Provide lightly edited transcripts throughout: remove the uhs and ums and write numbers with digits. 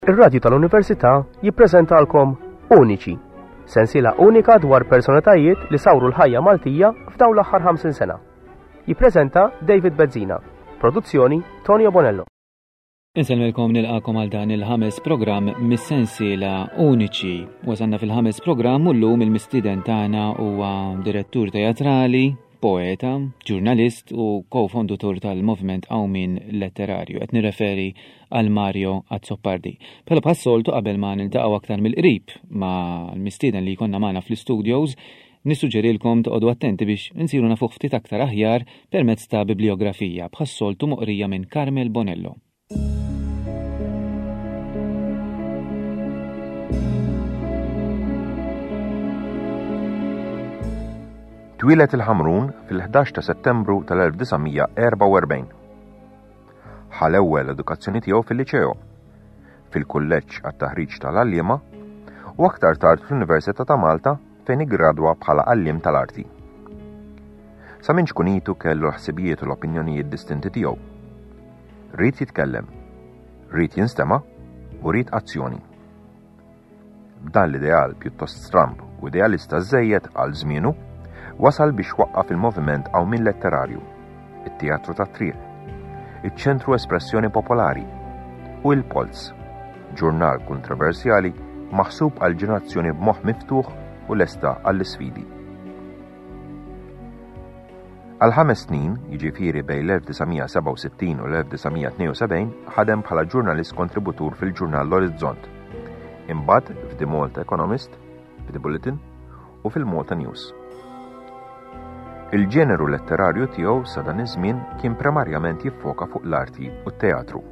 Ir-Radju tal-Università jippreżentalkom Uniċi, sensiela unika dwar personalitajiet li sawru l-ħajja Maltija f'dawn l-aħħar 50 sena. Jippreżenta David Bezzina, produzzjoni Tonio Bonello. Inselmelkom nilqakom għal dan il-ħames programm mis-sensiela Uniċi. Wasanna fil-ħames programm u llum il-mistieden tagħna huwa direttur teatrali, poeta, ġurnalist u co-fondatur tal-Movement Awmin Letterarju. Qed nirreferi għal Mario Azzoppardi. Bħala bħas-soltu qabel ma niltaqgħu aktar mill-qrib ma' l-mistieden li jkollna magħna fl-istudios, nissuġġerilkom toqgħodu attenti biex insiru nafu ftit aktar aħjar permezz ta' bibliografija bħas-soltu moqrija minn Carmel Bonello. Twilet il-Ħamrun fil-11 ta' Settembru tal-1944. Ħal ewwel edukazzjoni tiegħu fil-liċeo, fil-kulleġġ għat-taħriġ tal-għalliema u aktar tard fl-Università ta' Malta fejn igradwa bħala għalliem tal-arti. Sa minn xkunitu kellu l-ħsibijiet u l-opinjonijiet distinti tiegħu. Rid jitkellem, rid jinstema' u rid azzjoni. B'dan l-ideal pjuttost stramp u idealista żejjed għal żmienu wasal biex waqqaf il-Moviment Awmin Letterarju, it-Teatru tat-Triq, iċ-Ċentru Espressjoni Popolari u il-Polz, ġurnal kontroversjali maħsub għal ġenerazzjoni b'moħħ miftuħ u lesta għall-isfidi. Għal 5 snin, jiġifieri bejn l-1967 u l-1972, ħadem bħala ġurnalist kontributur fil-ġurnal L-Orizzont, imbagħad f'The Malta Economist, f'The Bulletin u fil-Malta News. Il-ġeneru letterarju tiegħu sa dan iż-żmien kien primarjament jiffoka fuq l-arti u t-teatru.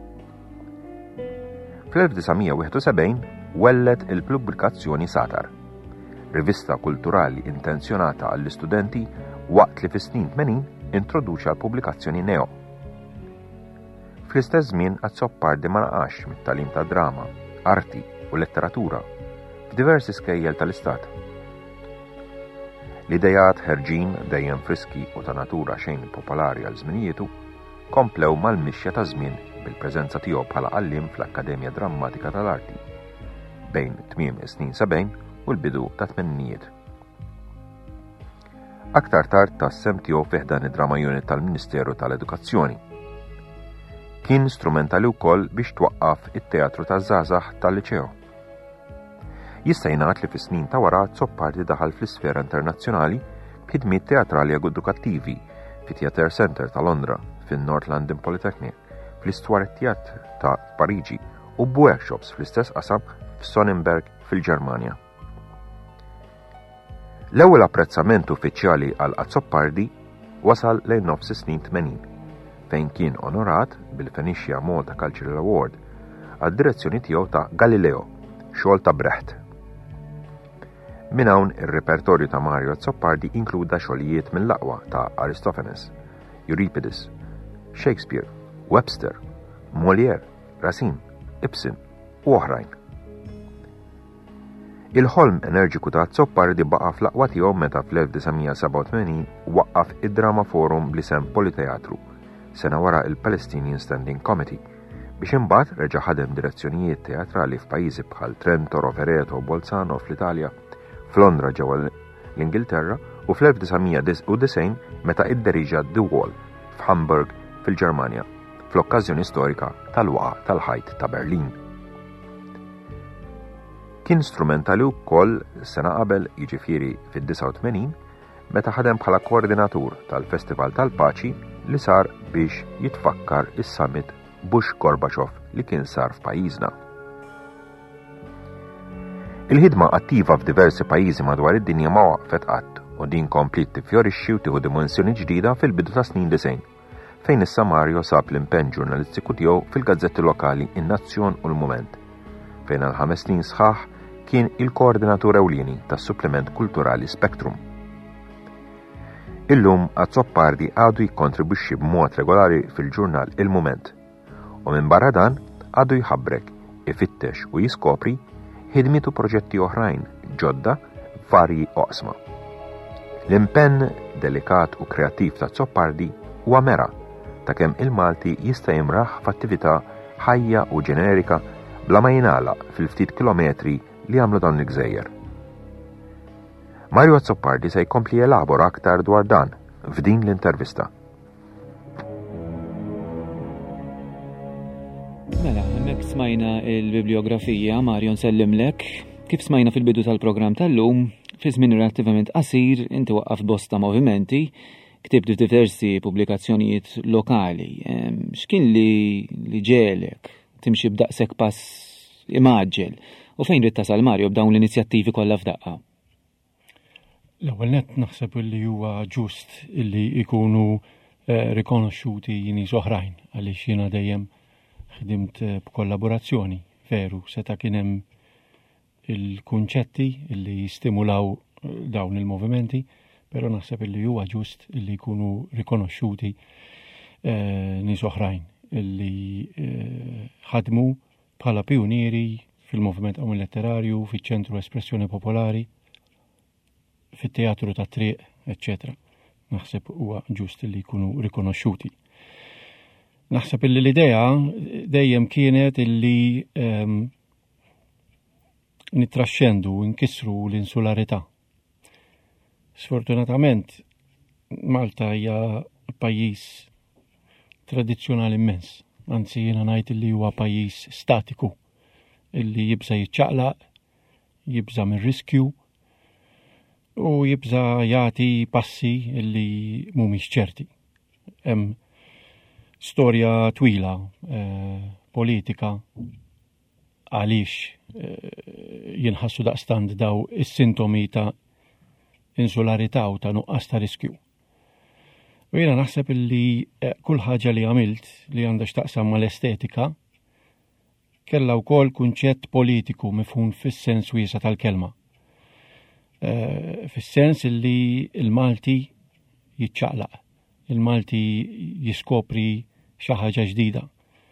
Fl-1971 wellet il-pubblikazzjoni Satar, rivista kulturali intenzjonata għall-istudenti waqt li fis-snin 80 introduċa l-pubblikazzjoni Neo. Fl-istess żmien Azzoppardi ma naqax mit-tagħlim ta' drama, arti u letteratura f'diversi skejjel tal-istat. L-idejat ħerġin dejjem friski u ta' natura xejn popolari għal żminietu komplew mal-mixja ta' żmien bil-preżenza tiegħu bħala għalliem fl-Akkademja Drammatika tal-Arti bejn tmiem is-snin 70 u l-bidu ta' tmenijiet. Aktar tard tassem tiegħu fih dan id-Drama Unit tal-Ministeru tal-Edukazzjoni. Kien strumentali wkoll biex twaqqaf it-teatru taż-żgħażagħ tal-liċew. Jista' jingħad li fis-snin ta' wara Azzoppardi daħal fl-isfera internazzjonali b'ħidmiet teatrali edukattivi fit-Theatre Center ta' Londra, fin-North London Polytechnic, fl-Istwaret Theatre ta' Pariġi u b'workshops fl-istess qasam f'Sonnenberg fil-Ġermanja. L-ewwel apprezzament uffiċjali għal Azzoppardi wasal lejn nofs is-snin 80 fejn kien onorat bil-Phoenicia Malta Cultural Award għad-direzzjoni tiegħu ta' Galileo, xogħol ta' Brecht. Min hawn ir-repertorju ta' Mario Azzoppardi inkluda xogħlijiet mill-aqwa ta' Aristophanes, Euripides, Shakespeare, Webster, Molière, Racine, Ibsen u oħrajn. Il-ħolm energiku ta' Azzoppardi baqa' fl-aqwa tiegħu meta fl-1987 waqqaf id-Drama Forum bl-isem Politeatru, sena wara il-Palestinian Standing Committee, biex imbagħad reġa' ħadem direzzjonijiet teatrali f'pajjiżi bħal Trento, Rovereto u Bolzano fl-Italja, f'Londra ġewwa l-Ingilterra u fl-1990 meta idderiġa The Wall f'Hamburg fil-Ġermanja fl-okkażjoni storika tal-waqa' tal-ħajt ta' Berlin. Kien strumentali wkoll sena qabel, jiġifieri fid-89, meta ħadem bħala koordinatur tal-Festival tal-Paċi li sar biex jitfakkar is-summit Bush-Gorbachev li kien sar f'pajjiżna. Il-ħidma attiva f'diversi pajjiżi madwar id-dinja ma waqfet qatt u din komplit tifjorixxi u tieħu dimensjoni ġdida fil-bidu ta' snin 90, fejn issa Mario sab l-impenn ġurnalistiku tiegħu fil-gazzetti lokali In-Nazzjon u l-Mument, fejn għal 5 snin sħaħ kien il-koordinatur ewlieni tas-supplement kulturali Spectrum. Illum Azzoppardi għadu jikkontribwixxi b'mod regolari fil-ġurnal Il-Mument u minn barra dan għadu jħabbrek, ifittex u jiskopri ħidmiet u proġetti oħrajn ġodda f'varji oqsma. L-impenn delikat u kreattiv ta' Azzoppardi huwa mera ta' kemm il-Malti jista' jimraħ f'attività ħajja u ġenerika bla ma jingħalaq fil-ftit kilometri li għamlu dawn l-gżejjer. Mario Azzopardi se jkompli elabora aktar dwar dan f'din l-intervista. Mela, hemmhekk smajna l-bibliografija Mario nsellimlek. Kif smajna fil-bidu tal-programm tal-lum, fi żmien relattivament qasir inti waqqaf bosta movimenti, ktibt diversi pubblikazzjonijiet lokali. X'kien li ġelek timxi b'daqshekk pass imaġġel u fejn rid tasal Mario b'dawn l-inizjattivi kollha f'daqqa? L-ewwel nett naħseb li huwa ġust illi jkunu rikonoxxuti nies oħrajn għaliex jiena dejjem ħdimt b'kollaborazzjoni veru seta' kien hemm il-kunċetti illi jistimulaw dawn il-movimenti, però naħseb illi huwa ġust illi jkunu rikonoxxuti nies oħrajn illi ħadmu bħala pionieri fil-moviment qawmi letterarju, fiċ-ċentru espressjoni popolari, fit-teatru tat-triq, etc. Naħseb huwa ġust illi jkunu rikonoxxuti. Naħseb illi l-idea dejjem kienet illi nittraxxendu u nkissru l-insularità. Sfortunatament, Malta hija pajjiż tradizzjonali immens, anzi jiena ngħid illi huwa pajjiż statiku, illi jibża jiċċaqlaq, jibża mir-riskju u jibża jagħti passi illi mhumiex ċerti. Hemm storja twila politika għaliex jinħassu daqstant daw is-sintomi ta' insularità u ta' nuqqas ta' riskju. U jiena naħseb illi kull ħaġa li għamilt li għandha x'taqsam mal-estetika kellha wkoll kunċett politiku mifhum fis-sens wiesa tal-kelma. Fis-sens illi l-Malti jiċċaqlaq, il-Malti jiskopri xi ħaġa ġdida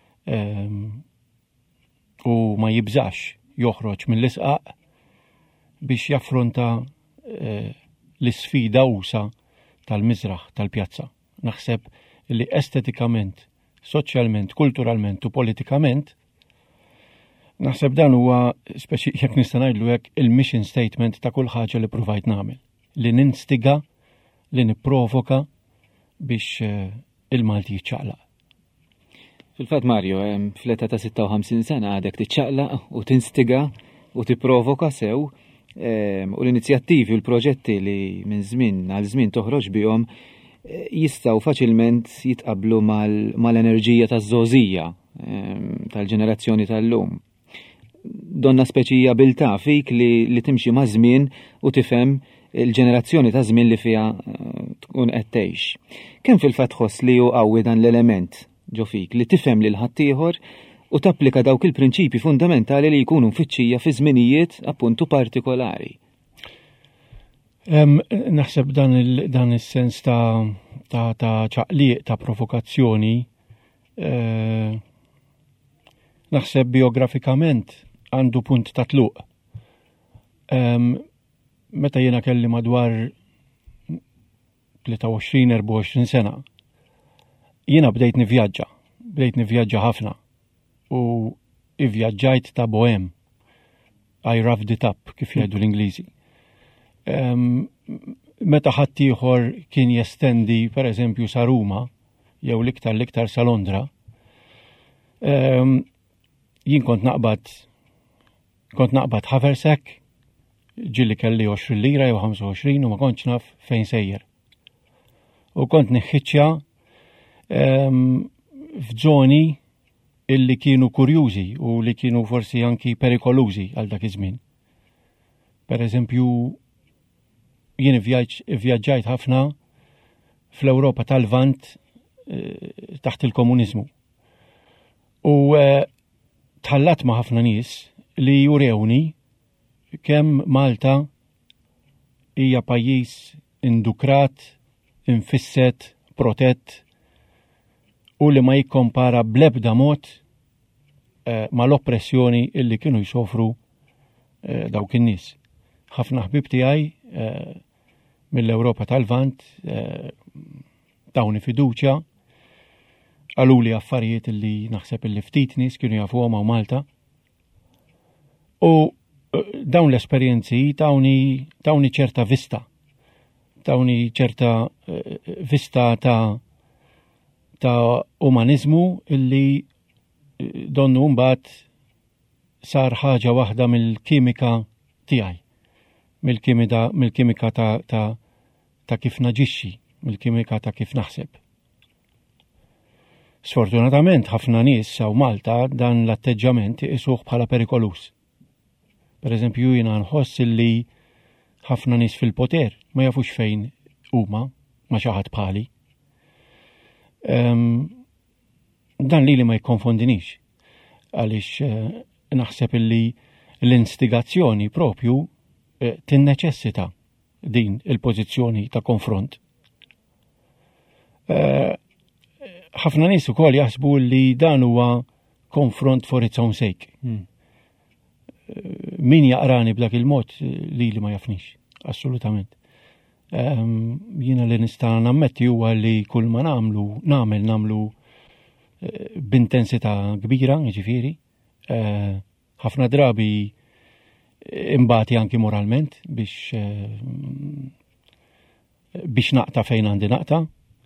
u ma jibżax joħroġ mill-isqaq biex jaffronta l-isfida usa tal-miżraħ tal-pjazza. Naħseb li estetikament, soċjalment, kulturalment u politikament naħseb dan huwa speċi jekk nista' ngħidlu hekk il-mission statement ta' kull ħaġa li provajt nagħmel. Li ninstiga, li nipprovoka biex il-Malti jiċċaqlaq. Fil-fatt Mario, fl-età ta' 56 sena għadek tiċċaqlaq u tinstiga u tipprovoka sew u l-inizjattivi u l-proġetti li minn żmien għal żmien toħroġ bihom jistgħu faċilment jitqablu mal-enerġija taż-żgħożija tal-ġenerazzjoni tal-lum. Donna speċi abilità fik li timxi ma' żmien u tifhem il-ġenerazzjoni ta' żmien li fiha tkun qed tgħix. Kemm fil-fatt tħoss li hu qawwi dan l-element ġo fik li tifhem lil ħaddieħor u tapplika dawk il-prinċipji fundamentali li jkunu mfittxija fi żminijiet appuntu partikolari. Naħseb dan is-sens ta' ċaqliq ta' provokazzjoni naħseb biografikament għandu punt ta' tluq. Meta jiena kelli madwar 23-24 sena, jiena bdejt nivvjaġġa ħafna u ivvjaġġajt ta' bohem. I roughed it up, kif jgħidu l-Ingliżi. Meta ħadd ieħor kien jestendi pereżempju sa Ruma jew l-iktar sa Londra, jien kont naqbad ħaversack, ġilli kelli 20 lira jew 25 u ma kontx naf fejn sejjer. U kont niħħiċċja f'żoni illi kienu kurjużi u li kienu forsi anki perikolużi għal dak iż-żmien. Pereżempju, jien ivvjaġġajt ħafna fl-Ewropa tal-Lvant taħt il-komuniżmu. U tħallat ma' ħafna nies li jurewni kemm Malta hija pajjiż indukrat, infisset, protett u li ma jikkompara bl-ebda mod mal-oppressjoni illi kienu jsofru dawk in-nies. Ħafna ħbib tiegħi mill-Ewropa tal-Lvant tawni fiduċja għaluli affarijiet illi naħseb illi ftit nies kienu jafuhom hawn Malta U dawn l-esperjenzi tawni ċerta vista. Tawni ċerta vista ta' umanizmu illi donnu mbagħad sar ħaġa waħda mill-kimika tiegħi. Mill-kimika ta' kif naġixxi, mill-kimika ta' kif naħseb. Sfortunatament ħafna nies saw Malta dan l-atteġġament isuh bħala perikolus. Pereżempju jiena nħoss li ħafna nies fil-poter ma jafux fejn huma ma xi ħadd bħali. Dan li ma jikkonfondinix għaliex naħseb illi l-instigazzjoni propju tinneċessita din il-pożizzjoni ta' konfront. Ħafna nies ukoll jaħsbu li dan huwa konfront for its own sake. Min jaqrani b'dak il-mod li ma jafnix, assolutament. Jiena li nista' nammetti huwa li kull ma nagħmlu b'intensità kbira, jiġifieri, ħafna drabi imbagħti anki moralment biex naqta fejn għandi naqta.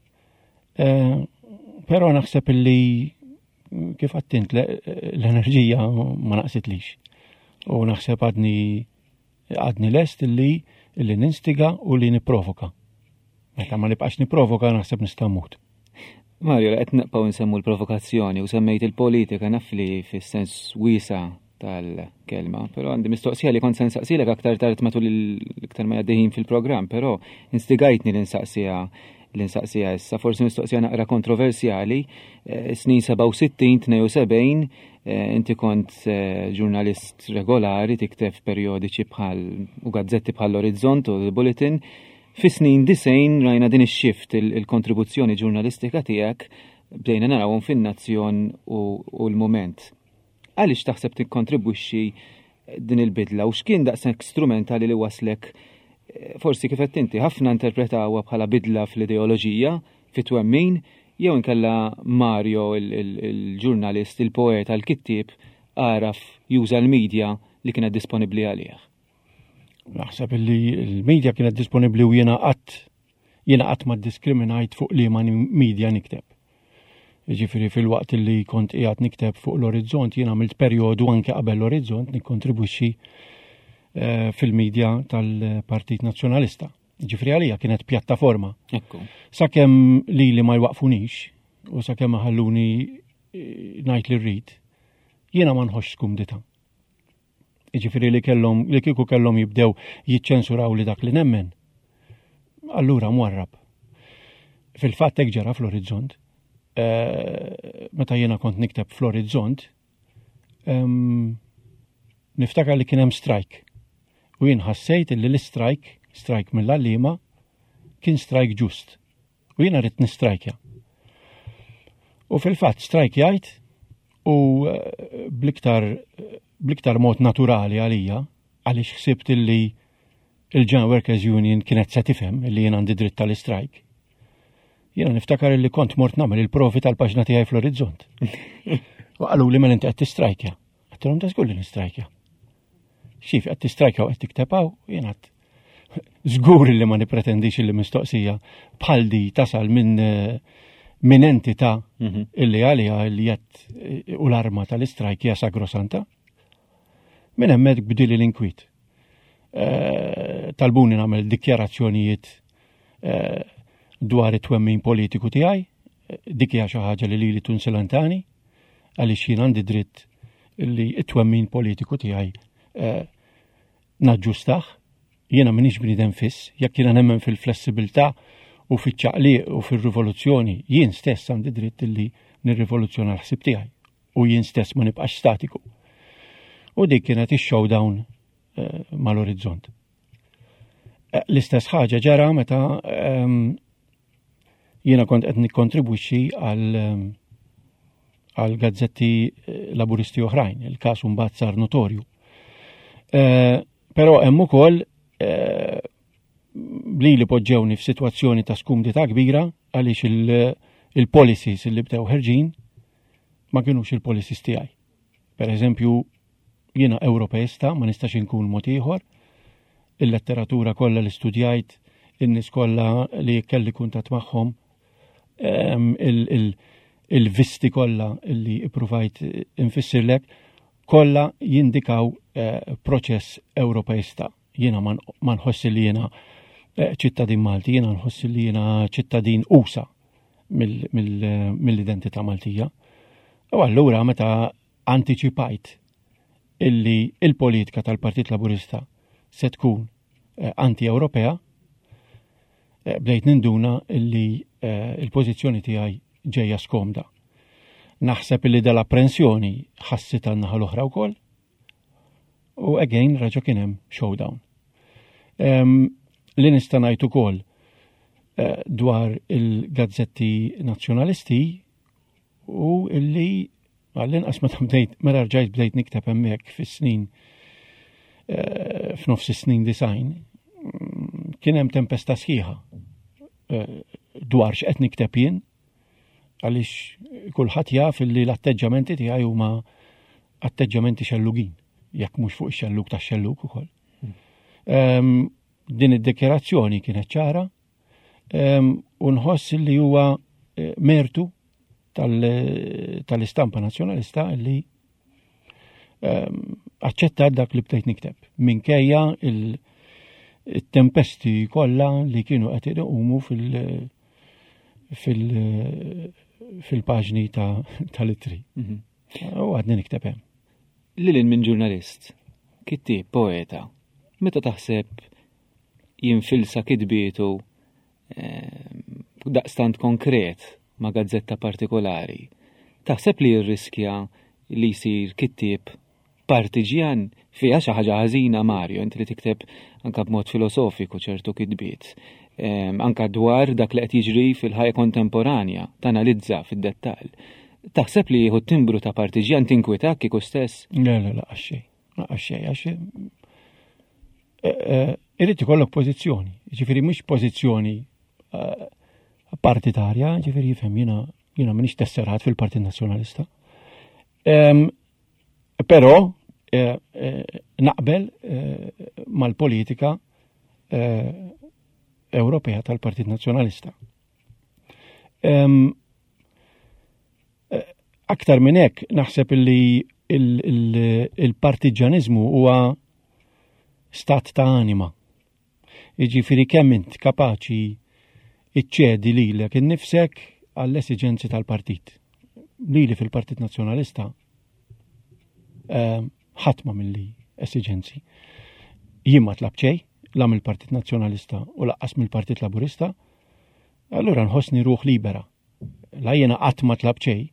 Però naħseb li kif għattint l-enerġija ma naqsitlix. U naħseb għadni lest li ninstiga u li niprovoka. Meta ma nibqax niprovoka naħseb nista' mmut. Mario, qed naqgħu nsemmu l-provokazzjoni u semmejt il-politika naf li fis-sens wiesa tal-kelma, però għandi mistoqsija li kont se nsaqsilek aktar tard matul iktar ma għaddejjin fil-programm, però instigajtni l-insaqsija issa, forsi mistoqsija naqra kontroversjali, snin 67-72, inti kont ġurnalist regolari, tikteb periodiċi u gazzetti bħal l-Orizzont u l-Bulletin. Fis-snin 90 rajna din ix-xift il-kontribuzzjoni ġurnalistika tiegħek bdejna narawhom fin-Nazzjon u l-Mument. Għaliex taħseb tikkontribwixxi din il-bidla u x'kien daqshekk strumentali li waslek forsi kif qed inti ħafna interpretawha bħala bidla fl-ideoloġija fit-twemmin jew inkella Mario il-ġurnalist, il-poeta, il-kittieb għaraf juża l-medja li kienet disponibbli għalih. Naħseb li l-medja kienet disponibbli u jiena qatt ma ddiskriminajt fuq liema medja nikteb. Ġifieri fil-waqt li kont qiegħed nikteb fuq l-Orizzont jiena għamilt perjodu anke qabel l-Orizzont nikkontribwixxi fil-medja tal-Partit Nazzjonalista. Ġifieri għalija kienet pjattaforma. Sakemm li ma jwaqfunix u sakemm ħalluni ngħid li rrid, jiena ma nħossx skumdita. Ġifieri li kieku kellhom jibdew jiċċensuraw li dak li nemmen, allura mwarrab. Fil-fatt hekk ġara fl-Orizzont. Meta jiena kont nikteb fl-Orizzont, niftakar li kien hemm strike. U jien ħassejt li strike mill-għalliema kien strike ġust. U jiena rrid nistrajkja. U fil-fatt strajkjajt u bliktar mod naturali għalija, għaliex ħsibt li il-Jan Workers Union kienet se tifhem li jien għandi dritt tal-istrajk. Jiena niftakar li kont mort nagħmel il-provi tal-paġna tiegħi fl-Orizzont. U qalu li mela inti qed tistrajkja. Għattilhom ta' żgur li nistrajkja. Xif qed tistrajkja u qed tiktebaw, jiena żgur li ma nipretendix li mistoqsija bħal di tasal minn entità illi għalija li jett u l-arma tal-istrajk hija sagrosanta. Minn hemmhekk bdili l-inkwit. Talbuni nagħmel dikjarazzjonijiet dwar it-twemmin politiku tiegħi, dik hija xi ħaġa li lili tunsilantani, għaliex jien għandi dritt li it-twemmin politiku tiegħi naġġustaħ. Jiena m'iniex bniedem fiss, jekk jiena nemmen fil-flessibilità u fiċ-ċaqliq u fir-rivoluzzjoni, jien stess għandi dritt li nirrivoluzzjona l-ħsieb tiegħi u jien stess ma nibqax statiku. U dik kienet ix-showdown mal-Orizzont. L-istess ħaġa ġara meta jiena kont qed nikkontribwixxi għal gazzetti laburisti oħrajn, il-każ mbagħad sar notorju. Però hemm ukoll li poġġewni f'sitwazzjoni ta' skumdità kbira għaliex il-policies li bdew ħerġin ma kienux il-policies tiegħi. Pereżempju, jiena Ewropeista, ma nistax inkun mod ieħor. Il-letteratura kollha li studjajt, in-nies kollha li kelli kuntatt magħhom, il-visti kollha li ippruvajt infissirlek, kollha jindikaw proċess Ewropeista. Jiena ma nħossi li jiena ċittadin Malti, jiena nħossi li jiena ċittadin USA mill-identità Maltija. U allura meta antiċipajt illi il-politika tal-Partit Laburista se tkun anti-Ewropea, bdejt ninduna illi il-pożizzjoni tiegħi ġejja skomda. Naħseb illi dal-apprensjoni ħassit għan-naħa l-oħra wkoll, u again raġa kien hemm showdown. Li nista' ngħid ukoll dwar il-gazzetti nazzjonalisti u illi għall-inqas meta rġajt bdejt nikteb hemmhekk fis-snin f'nofs is-snin design, kien hemm tempesta sħiħa dwar x'qed nikteb jien, għaliex kulħadd jaf illi l-atteġġamenti tiegħi huma atteġġamenti xellugin, jekk mhux fuq ix-xellug tax-xellug ukoll. Din id-dikjarazzjoni kienet ċara u nħoss li huwa mertu tal-istampa nazzjonalista li aċċettat dak li bdejt nikteb minkejja il-tempesti kollha li kienu qed iqumu fil-paġni tal-ittri. U għadni nikteb hemm. Lilin minn ġurnalist, kittieb, poeta, meta taħseb jinfilsa kitbietu daqstant konkret ma' gazzetta partikolari, taħseb li jirriskja li jsir kittieb partiġjan fiha xi ħaġa ħażina, Mario, inti li tikteb anke b'mod filosofiku ċertu kitbiet, anke dwar dak li qed jiġri fil-ħajja kontemporanja, tanalizza fid-dettall. Taħseb li jieħu timbru ta' partiġjan tinkwitak kieku stess? La, għaxxej. Irrid ikollok pożizzjoni, ġifieri mhux pożizzjoni partitarja, ġifieri jifhem jiena m'iniex tesserat fil-Partit Nazzjonalista. Però naqbel mal-politika Ewropea tal-Partit Nazzjonalista. Aktar minn hekk naħseb li il-partiġanizmu huwa stat ta' anima. Jiġifieri kemm int kapaċi iċċedi lilek innifsek għall-esiġenzi tal-partit. Lili fil-Partit Nazzjonalista ħatma milli esiġenzi. Jien ma tlab xejn la mill-Partit Nazzjonalista u laqqas mill-Partit Laburista, allura nħossni ruħ libera. La jiena qatt ma tlab xejn.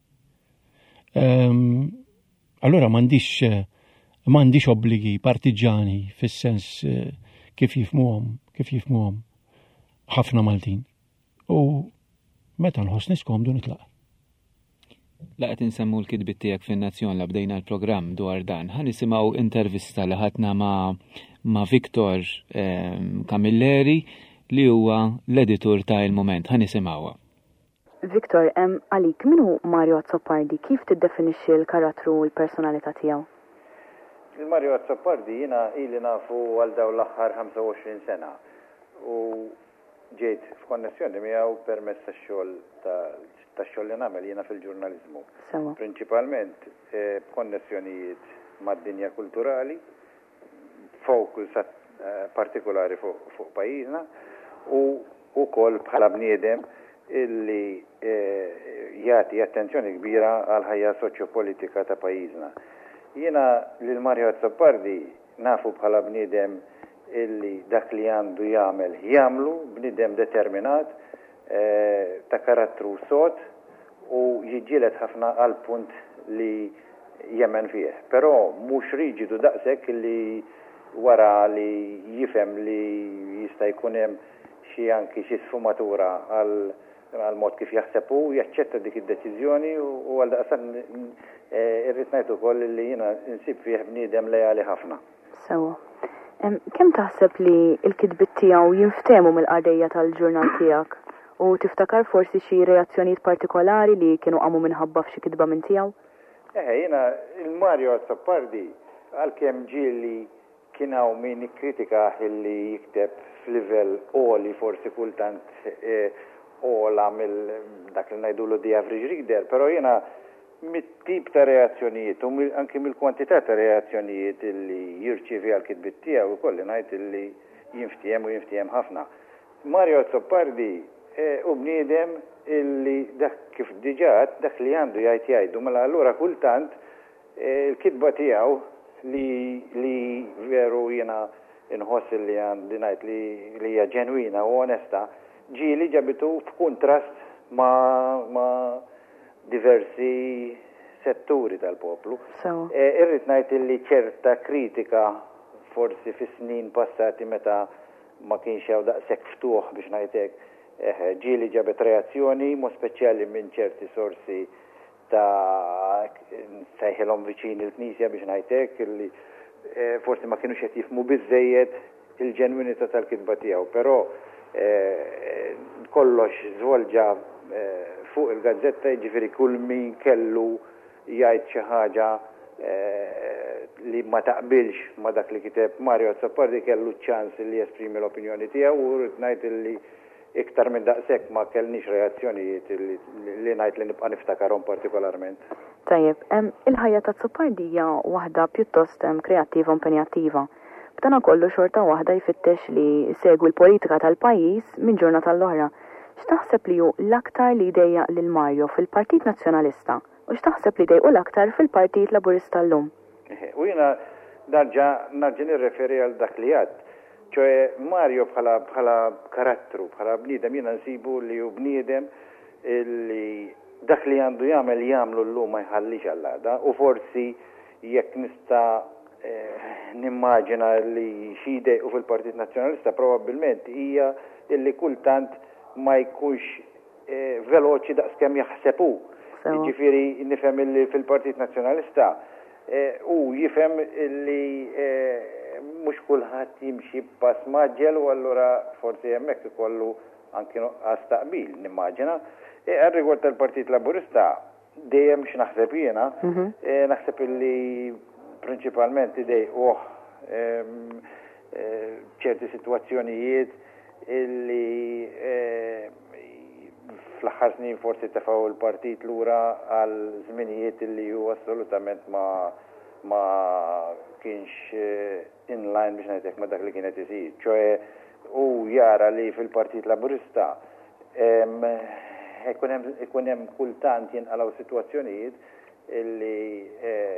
Allora m'għandix obbligi partiġani fis-sens kif jifhmuhom ħafna Maltin. U meta nħossni skomdu nitlaq. Laqgħet insemmu l-kitbiet tiegħek fin-Nazzjon la bdejna l-programm dwar dan. Ħanisimgħu intervista li ħadna ma' Viktor Camilleri li huwa l-editur ta' Il-Mument. Ħanisimgħuha. Viktor, għalik, minu Mario Azzopardi? Kif tiddefinixxi l-karattru u l-personalità tiegħu? Il-Mario Azzopardi jiena ili nafu għal dawn l-aħħar 25 sena u ġejt f'konnessjoni miegħu permezz tax-xogħol tax-xogħol li nagħmel jiena fil-ġurnaliżmu. Prinċipalment b'konnessjonijiet mad-dinja kulturali, fokus partikolari fuq pajjiżna u wkoll bħala bniedem illi jagħti attenzjoni kbira għal ħajja soċjopolitika ta' pajjiżna. Jiena lil Mario Azzopardi nafu bħala bniedem illi dak li għandu jagħmlu, bniedem determinat, ta' karattru sod u jiġġieled ħafna għal punt li jemmen fih. Però mhux riġidu daqshekk illi wara li jifhem li jista' jkun hemm xi sfumatura għal mod kif jaħseb u jaċċetta dik id-deċiżjoni u għal daqsan irrid ngħid ukoll li jiena insib fih bniedem lejali ħafna. Sewa. Kemm taħseb li l-kitbiet tiegħu jinftehmu mill-qardejja tal-ġurnal tiegħek u tiftakar forsi xi reazzjonijiet partikolari li kienu qamu minħabba f'xi kitba minn tiegħu? Jiena il-Mario Azzopardi għal-kem ġili kienaw min kritika illi jikteb f'livell oli forsi kultant ola dak li najdulu the average reader, pero jena mit-tip ta' reazzjonijiet u anki mill-kwantità ta' reazzjonijiet illi jirċivi għal-kitbit tiegħu ukoll ngħid illi jinftiem ħafna. Mario Zoppardi u bniedem illi dak kif diġat dak li għandu jgħidu mela allura kultant il-kitba tiegħu li veru jena inħoss li għandi ngħid li hija ġenwina u onesta ġieli ġabitu f'kuntrast ma' diversi setturi tal-poplu. Irrid ngħid li ċerta kritika forsi fis-snin passati meta ma kienx hawn daqshekk ftuħ biex ngħidlek ġieli ġabet reazzjoni mo speċjali minn ċerti sorsi ta' sejħilhom viċin il-Knisja biex ngħidlek illi forsi ma kienux qed jifhmu biżejjed il-ġenwinità tal-kitba tiegħu, però kollox żvolġa fuq il-gazzetta jiġifieri kull min kellu jgħid xi ħaġa li ma taqbilx ma dak li kiteb Mario Zoppardi kellu ċans li jesprimi l-opinjoni tiegħu u rrid ngħid li iktar minn daqshekk ma kellniex reazzjonijiet li ngħid li nibqa' niftakarhom partikolarment. Tajjeb, il-ħajja ta' Zoppardi hija waħda pjuttost kreattiva u impenjattiva. B'tana kollu xorta waħda jfittex li segwi l-politika tal-pajjiż minn ġurnata l-oħra. X'taħseb li hu l-aktar li jdejjaq lil Mario fil-Partit Nazzjonalista u x'taħseb li dejqu l-aktar fil-Partit Laburista llum? U jiena narġa' nirreferi għal dak li għad. ċoe Mario bħala karattru, bħala bniedem jiena nsibu li hu bniedem li dak li għandu jagħmlu llum ma jħallix għall-għada u forsi jekk nista' nimmaġina li xi jdejqu fil-Partit Nazzjonalista probabbilment hija illi kultant ma jkunx veloċi daqskemm jaħsebu. Jiġifieri nifhem illi fil-Partit Nazzjonalista u jifhem illi mhux kulħadd jimxi pass maġġel u allura forsi hemmhekk ikollu anke nuqqas taqbil nimmaġina. Rigward tal-Partit Laburista dejjem x'naħseb jiena, naħseb illi prinċipalment idejquh ċerti sitwazzjonijiet illi fl-aħħar snin forsi tefgħu il-partit lura għal żminijiet illi hu assolutament ma kienx in line biex ngħidlek ma dak li kienet isir. ċoe hu jara li fil-Partit Laburista ikun hemm kultant jinqalgħu sitwazzjonijiet illi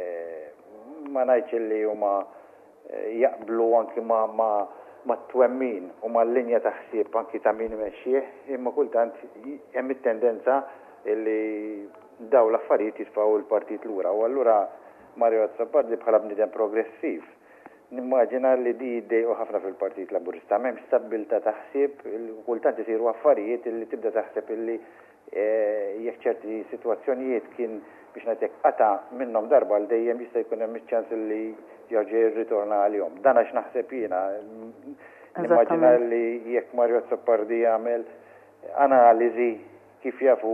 ma ngħidx illi huma jaqblu anki ma twemmin u ma l-linja ta' ħsieb anki ta' min imexxih, imma kultant hemm it-tendenza illi daw l-affarijiet jisfaw il-partit lura. U allura Mario Zoppardi bħala bniedem progressiv nimmaġina li di jdejqu ħafna fil-Partit Laburista. M'hemm stabilta ta' ħsieb, kultant isiru affarijiet illi tibda taħseb illi jekk ċerti sitwazzjonijiet kien biex ngħidlek qata' minnhom darba għal dejjem jista' jkun hemm iċ-ċans li jerġa' jirritorna għalihom. Dan għax naħseb jiena. Nimmaġina li jekk Mario Zoppardi jagħmel analiżi kif jafu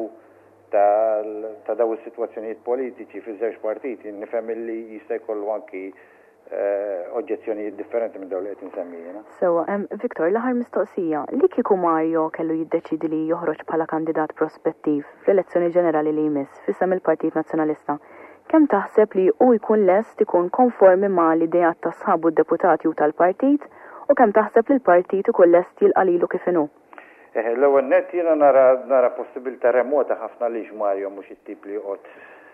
ta' daw is-sitwazzjonijiet politiċi fiż-żewġ partiti, nifhem li jista' jkollu anki oġġezzjonijiet differenti minn dawn li qed insemmijina. So, Viktor, l-aħħar mistoqsija, li kieku Mario kellu jiddeċidi li joħroġ bħala kandidat prospettiv fl-elezzjoni ġenerali li jmiss f'isem il-Partit Nazzjonalista, kemm taħseb li hu jkun lest ikun konformi ma' l-idejat ta' sħabu d-deputati u tal-partit u kemm taħseb li l-partit ikun lest jilqalilu kif inhu? L-ewwel nett jiena nara possibilità remota ħafna li Mario mhux it-tip li joqgħod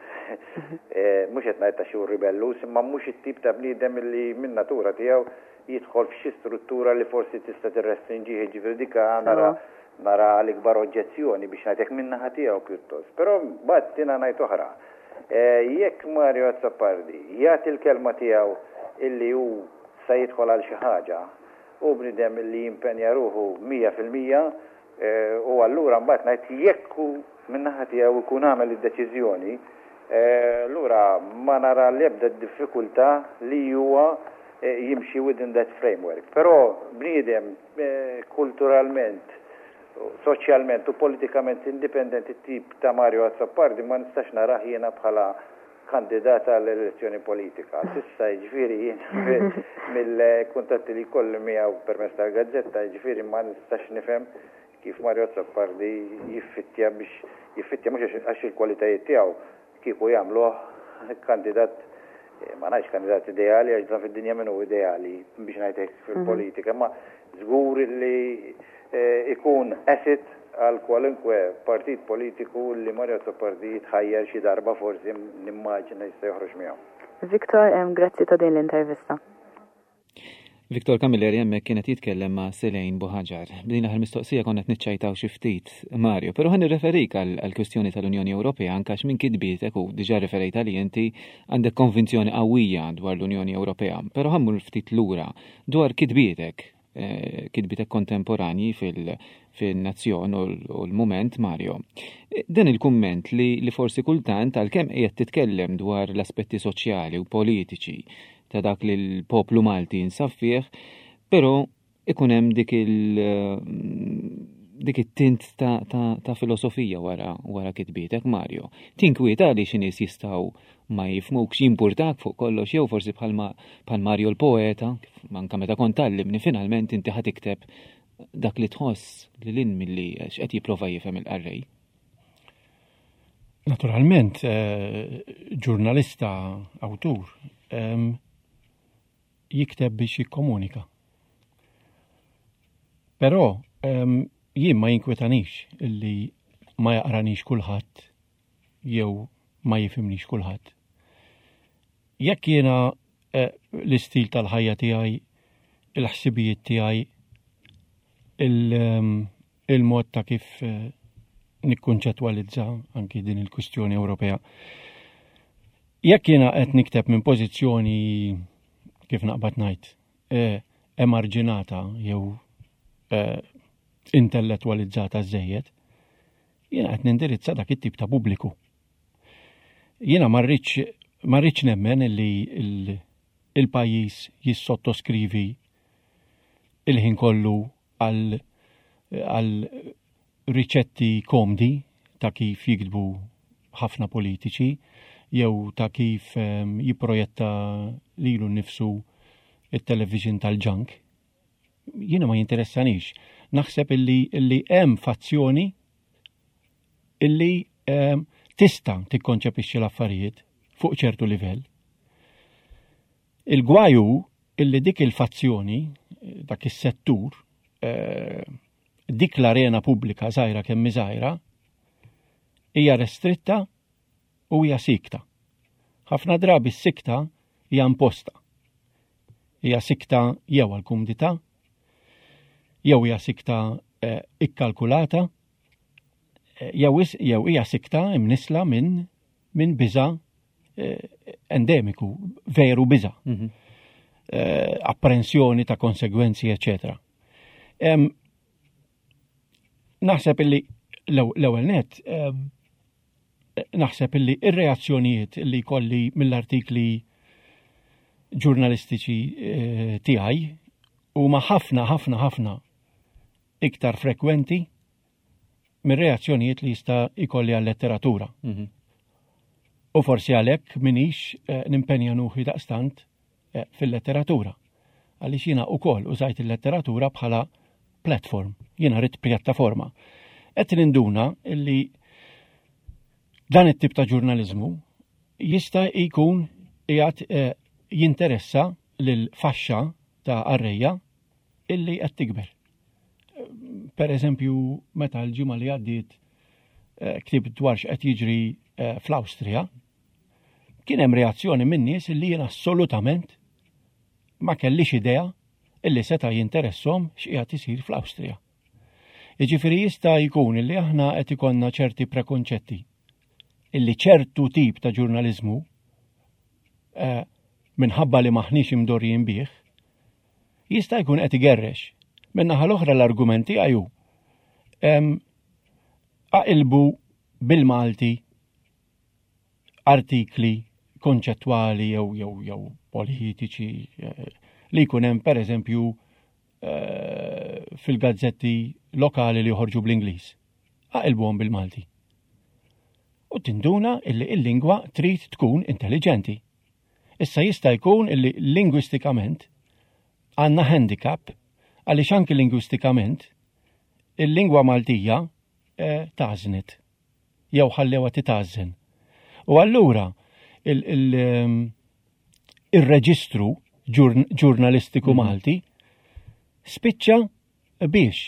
mhux qed ngħid ta' xi ribellus, imma mhux it-tip ta' bniedem li min natura tiegħu jidħol f'xi struttura li forsi tista' tirrestrinġih, ġifieri dik nara l-ikbar oġġezzjoni biex ngħidlek min-naħa tiegħu pjuttost. Però mbagħad jiena ngħid oħra. Jekk Mario Zoppardi jagħti l-kelma tiegħu illi hu se jidħol għal xi ħaġa u bniedem illi jimpenja ruħu 100% u allura mbagħad ngħid jekk hu min-naħa tiegħu jkun għamel id-deċiżjoni allura ma nara l-ebda diffikultà li huwa jimxi within that framework. Però bniedem kulturalment, soċjalment u politikament indipendenti tip ta' Mario Zoppardi ma nistax narah jiena bħala kandidat għall-elezzjoni politika. Sissa ġifiri mill-kuntatti li kollu miegħu permezz tal-gazzetta, ġifiri ma nistax nifhem kif Mario Zappardi jiffittja mhux għax il-kwalitajiet tiegħu kieku jagħmluh kandidat, ma ngħidx kandidat ideali għax dan fid-dinja minnu ideali biex ngħidlek fil-politika, ma żgur li ikun asset għal kwalunkwe partit politiku li Mario Zappardi jitħajjar xi darba forsi nimmaġina jista' joħroġ miegħu. Viktor, grazzi ta' din l-intervista. Viktor Kamilleri hemmhekk kienet jitkellem ma' Selejn Buħaġar. Bdina ħal-mistoqsija konna tniċċajtaw xi ftit Mario, però ħan nirreferik għall-kwistjoni tal-Unjoni Ewropea anke minn kitbietek u diġà referejta li inti għandek konvinzjoni qawwija dwar l-Unjoni Ewropea, però ħammur ftit lura dwar kitbietek kontemporanji fil-nazzjon u l-moment Mario. Dan il-kumment li forsi kultant għalkemm qiegħed titkellem dwar l-aspetti soċjali u politiċi ta' dak li l-poplu Malti jinsab fih, però ikun hemm dik it-tint ta' filosofija wara kitbietek Mario. Tinkwieta li xi nies jistgħu ma jifmuk jimpurtak fuq kollox jew forsi bħal Mario l-poeta, anke meta kont tallimni finalment inti ħad tikteb dak li tħoss li lin milli x'qed jipprova jifhem il-qarrej. Naturalment, ġurnalista, awtur, jikteb biex jikkomunika. Però jien ma jinkwetanix illi ma jaqranix kulħadd jew ma jifhimnix kulħadd. Jekk jiena l-istil tal-ħajja tiegħi, il-ħsibijiet tiegħi, il-mod ta' kif nikkunċettwalizza anki din il-kwistjoni Ewropea. Jekk jiena qed nikteb minn pożizzjoni kif naqbad ngħid emarġinata jew intellettwalizzata żejjed, jiena qed nindirizza dak it-tip ta' pubbliku. Jiena ma rridx nemmen li il-pajjiż jissottoskrivi il-ħin kollu għal riċetti komdi ta' kif jiktbu ħafna politiċi jew ta' kif jipprojetta lilu nnifsu it-television tal-junk. Jiena ma jinteressanix. Naħseb illi hemm fazzjoni illi tista' tikkonċepixxi l-affarijiet fuq ċertu livell. Il-gwaju illi dik il-fazzjoni, dak is-settur, dik l-arena pubblika żgħira kemm żgħira, hija restritta u hija sikta. Ħafna drabi s-sikta hija imposta. Hija sikta jew għall-kumdità, jew hija sikta ikkalkulata, jew hija sikta imnisla minn biża' endemiku, veru biża'. Apprensjoni ta' konsegwenzi, eccetera. Naħseb illi l-ewwel net naħseb illi ir-reazzjonijiet illi kolli mill-artikli ġurnalistiċi tiegħi huma ħafna iktar frekwenti mir-reazzjonijiet li jista' ikolli għall-letteratura. U forsi għalhekk minix nimpenja nuħi daqstant fil-letteratura. Għaliex jiena wkoll użajt il-letteratura bħala platform, jiena rrid pjattaforma. Qed ninduna illi dan it-tip ta' ġurnaliżmu jista' jkun qiegħed jinteressa lil faxxa ta' qarrejja illi qed tikber. Pereżempju, meta l-ġimgħa li għaddiet ktibt dwar x'qed jiġri fl-Awstrija, kien hemm reazzjoni minn nies illi jien assolutament ma kellix idea illi seta' jinteresshom x'qiegħed isir fl-Awstrija. Jiġifieri jista' jkun illi aħna qed ikollna ċerti prekonċetti illi ċertu tip ta' ġurnaliżmu minħabba li maħniex imdorrijin bih jista' jkun qed igerrex. Min-naħa l-oħra l-argumenti għaju aqilbu bil-Malti artikli konċettwali jew politiċi li jkun hemm pereżempju fil-gazzetti lokali li joħorġu bl-Ingliż. Aqilbuhom bil-Malti. u tinduna illi il-lingwa trid tkun intelligenti. Issa jista' jkun illi lingwistikament għandna handicap għaliex anke lingwistikament il-lingwa Maltija tażnet jew ħallewha titażżen. U allura il-reġistru ġurnalistiku Malti spiċċa biex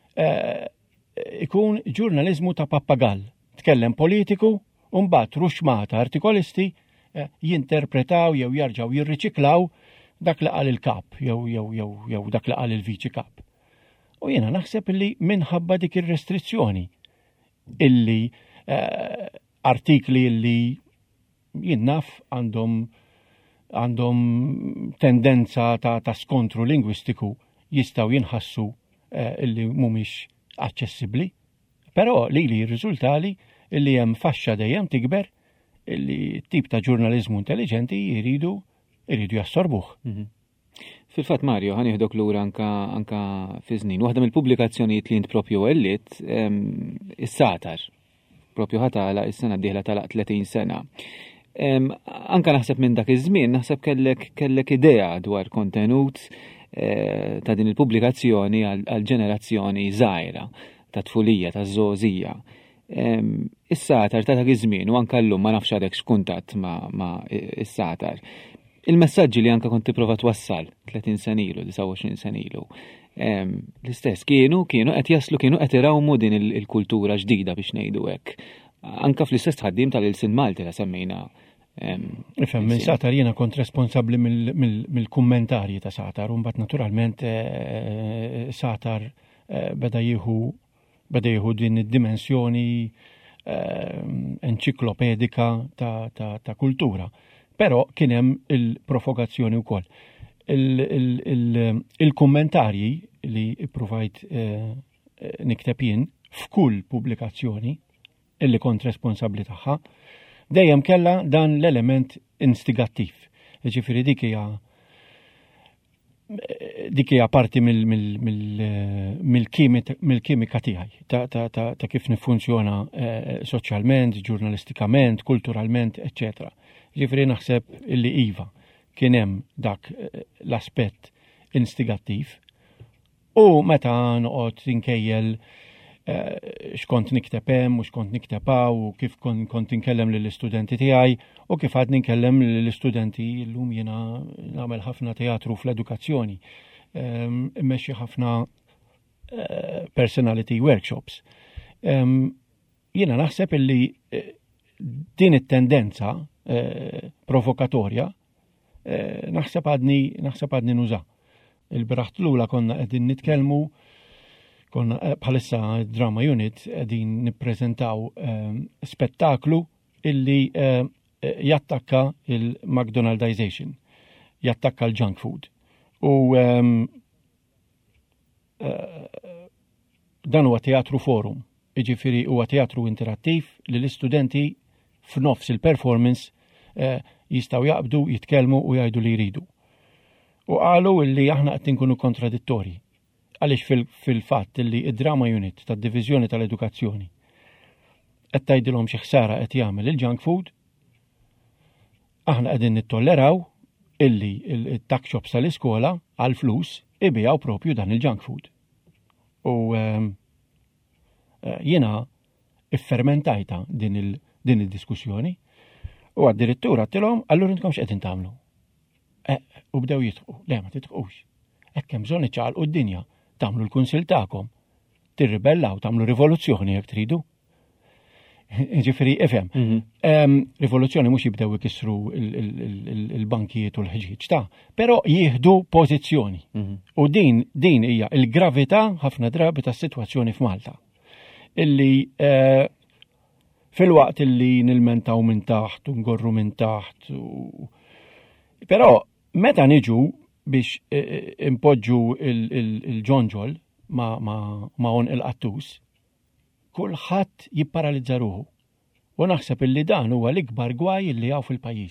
ikun ġurnalizmu ta' pappagall. Tkellem politiku u mbagħad ruxmata artikolisti jinterpretaw jew jarġgħu jirriċiklaw dak li qal il-kap jew dak li qal il-viċi kap. U jiena naħseb illi minħabba dik ir-restrizzjoni illi artikli illi jinnaf għandhom tendenza ta' skontru lingwistiku jistaw jinħassu illi mhumiex aċċessibbli. Però li jirriżultali illi hemm faxxa dejjem tikber illi tip ta' ġurnaliżmu intelligenti jridu jassorbuh. Fil-fatt Mario, ħanieħdok lura anka fi żnien. Waħda mill-pubblikazzjonijiet li int propju għellit is-Satar. Propju ħatala is-sena d-dieħla talaq 30 sena. Anka naħseb minn dak iż-żmien naħseb kellek idea dwar kontenut ta' din il-pubblikazzjoni għal ġenerazzjoni żgħira ta' tfulija, ta' żgħożija. Is-Satar ta' dak iż-żmien u anke llum ma nafx għadek x'kuntatt ma' is-Satar. Il-messaġġi li anke kont tipprova twassal 30 sen ilu, 29 sen ilu. L-istess kienu qed jaslu kienu qed irawmu din il-kultura ġdida biex ngħidu hekk. Anke fl-istess tħaddim tal-Ilsin Malti la semmejna. Ifhem minn Satar jiena kont responsabbli mill-kummentarji ta' Satar u mbagħad naturalment Satar beda jieħu din id-dimensjoni enċiklopedika ta' kultura. Però kien hemm il-provokazzjoni wkoll. Il-kummentarji li provajt nikteb jien f'kull pubblikazzjoni illi kont responsabbli tagħha dejjem kellha dan l-element instigattiv. Ġifieri dik hija parti mill-kimika tiegħi ta' kif nifunzjona soċjalment, ġurnalistikament, kulturalment, eċċetera. Ġifieri naħseb illi iva kien hemm dak l-aspett instigattiv u meta noqgħod inkejjel x'kont nikteb hemm u x'kont nikteb u kif kont inkellem lill-istudenti tiegħi u kif għad ninkellem lill-istudenti llum jiena nagħmel ħafna teatru fl-edukazzjoni, immexxi ħafna personality workshops. Jiena naħseb illi din it-tendenza provokatorja naħseb għadni nuża. Il-biraħt lula konna qegħdin nitkellmu konna bħalissa Drama Unit qegħdin nippreżentaw spettaklu illi jattakka il-McDonaldization, jattakka l-junk food. U dan huwa teatru forum, jiġifieri huwa teatru interattiv li l-istudenti f'nofs il-performance jistgħu jaqbdu, jitkellmu u jgħidu li jridu. U qalu illi aħna qed inkunu kontradittorji. Għaliex fil-fatt illi id-Drama Unit tad-Diviżjoni tal-Edukazzjoni qed tgħidilhom xi ħsara qed jagħmel il-junk food, aħna qegħdin nittolleraw illi il-tuck shops tal-iskola għal flus ibijaw propju dan il-junk food. U jiena iffermentajta din id-diskussjoni u għad-direttura għattilhom allura intkom x'qegħdin tagħmlu. U bdew jitħu, le ma titħux. Hekk hemm bżonn iċċaqalqu d-dinja, tagħmlu l-kunsill tagħkom, tirribellaw, tagħmlu rivoluzzjoni jekk tridu. Ġifieri ifhem. Rivoluzzjoni mhux jibdew ikissru il-bankijiet u l-ħġieġ ta', però jieħdu pożizzjoni. U din hija l-gravità ħafna drabi tas-sitwazzjoni f'Malta. Illi fil-waqt illi nilmentaw minn taħt u ngorru minn taħt. Però meta niġu biex impoġġu il-ġonġol ma' on il-qattus, kulħadd jipparalizza ruħu. U naħseb illi dan huwa l-ikbar gwaj illi hawn fil-pajjiż.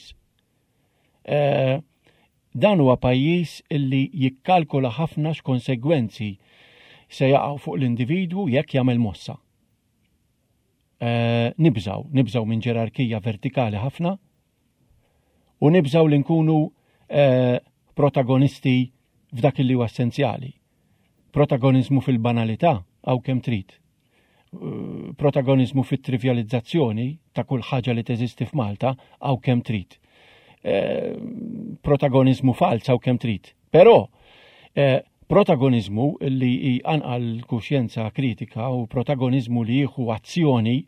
Dan huwa pajjiż illi jikkalkula ħafna x'konsegwenzi se jaqgħu fuq l-individwu jekk jagħmel mossa. nibżaw minn ġerarkija vertikali ħafna u nibżaw li nkunu protagonisti f'dak li huwa essenzjali. Protagonizmu fil-banalità għaw kemm trid. Protagonizmu fit-trivjalizzazzjoni ta' kull ħaġa li teżisti f'Malta għaw kemm trid. Protagonizmu fals għaw kemm trid. Però protagonizmu li anqal kuxjenza kritika u protagonizmu li jieħu azzjoni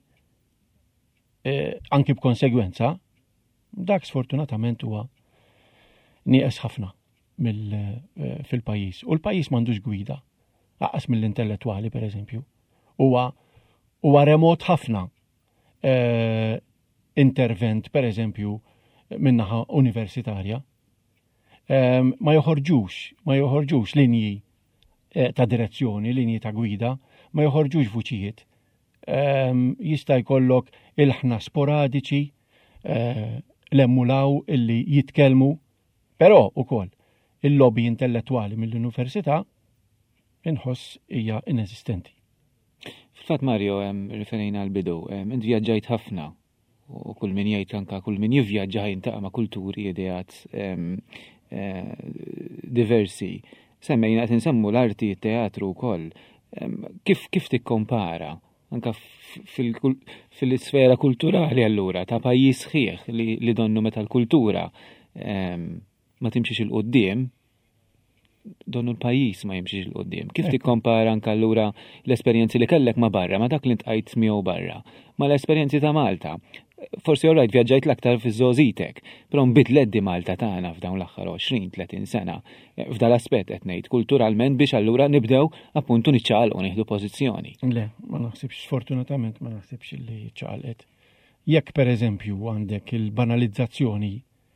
anki b'konsegwenza, dak sfortunatament huwa nieqes ħafna fil-pajjiż. U l-pajjiż m'għandux gwida, aqas mill-intellettwali pereżempju. Huwa remot ħafna intervent pereżempju minnaħa universitarja. Ma joħorġux linji ta' direzzjoni, linji ta' gwida, ma joħorġux vuċijiet. Jista' jkollok il-ħna sporadiċi l-emmulaw illi jitkellmu, però ukoll il-lobby intellettwali mill-università inħoss hija inesistenti. Fil-fatt Mario, riferejna għal-bidu, int vjaġġajt ħafna u kull min jgħid anke kull min jivvjaġġa jintaqa' ma' kulturi, ideat diversi. Semmejna qed insemmu l-arti, t-teatru wkoll. Kif tikkompara anke fil-sfera kulturali allura ta' pajjiż sħiħ li donnu meta l-kultura ma timxiex il-qudiem, donnu l-pajjiż ma jimxiex il-qudiem. Kif tikkompara anke allura l-esperjenzi li kellek ma' barra, ma' dak li ntqajt miegħu barra, ma' l-esperjenzi ta' Malta. Forsi orajt vjaġġajt l-aktar fiż-żożitek, però nbidlet di Malta tagħna f'dawn l-aħħar 20-30 sena. F'dal aspett qed ngħid kulturalment biex allura nibdew appuntu niċċaqalqu nieħdu pożizzjoni. Le, ma naħsibx sfortunatament ma naħsibx li ċaqalqet. Jekk pereżempju għandek il-banalizzazzjoni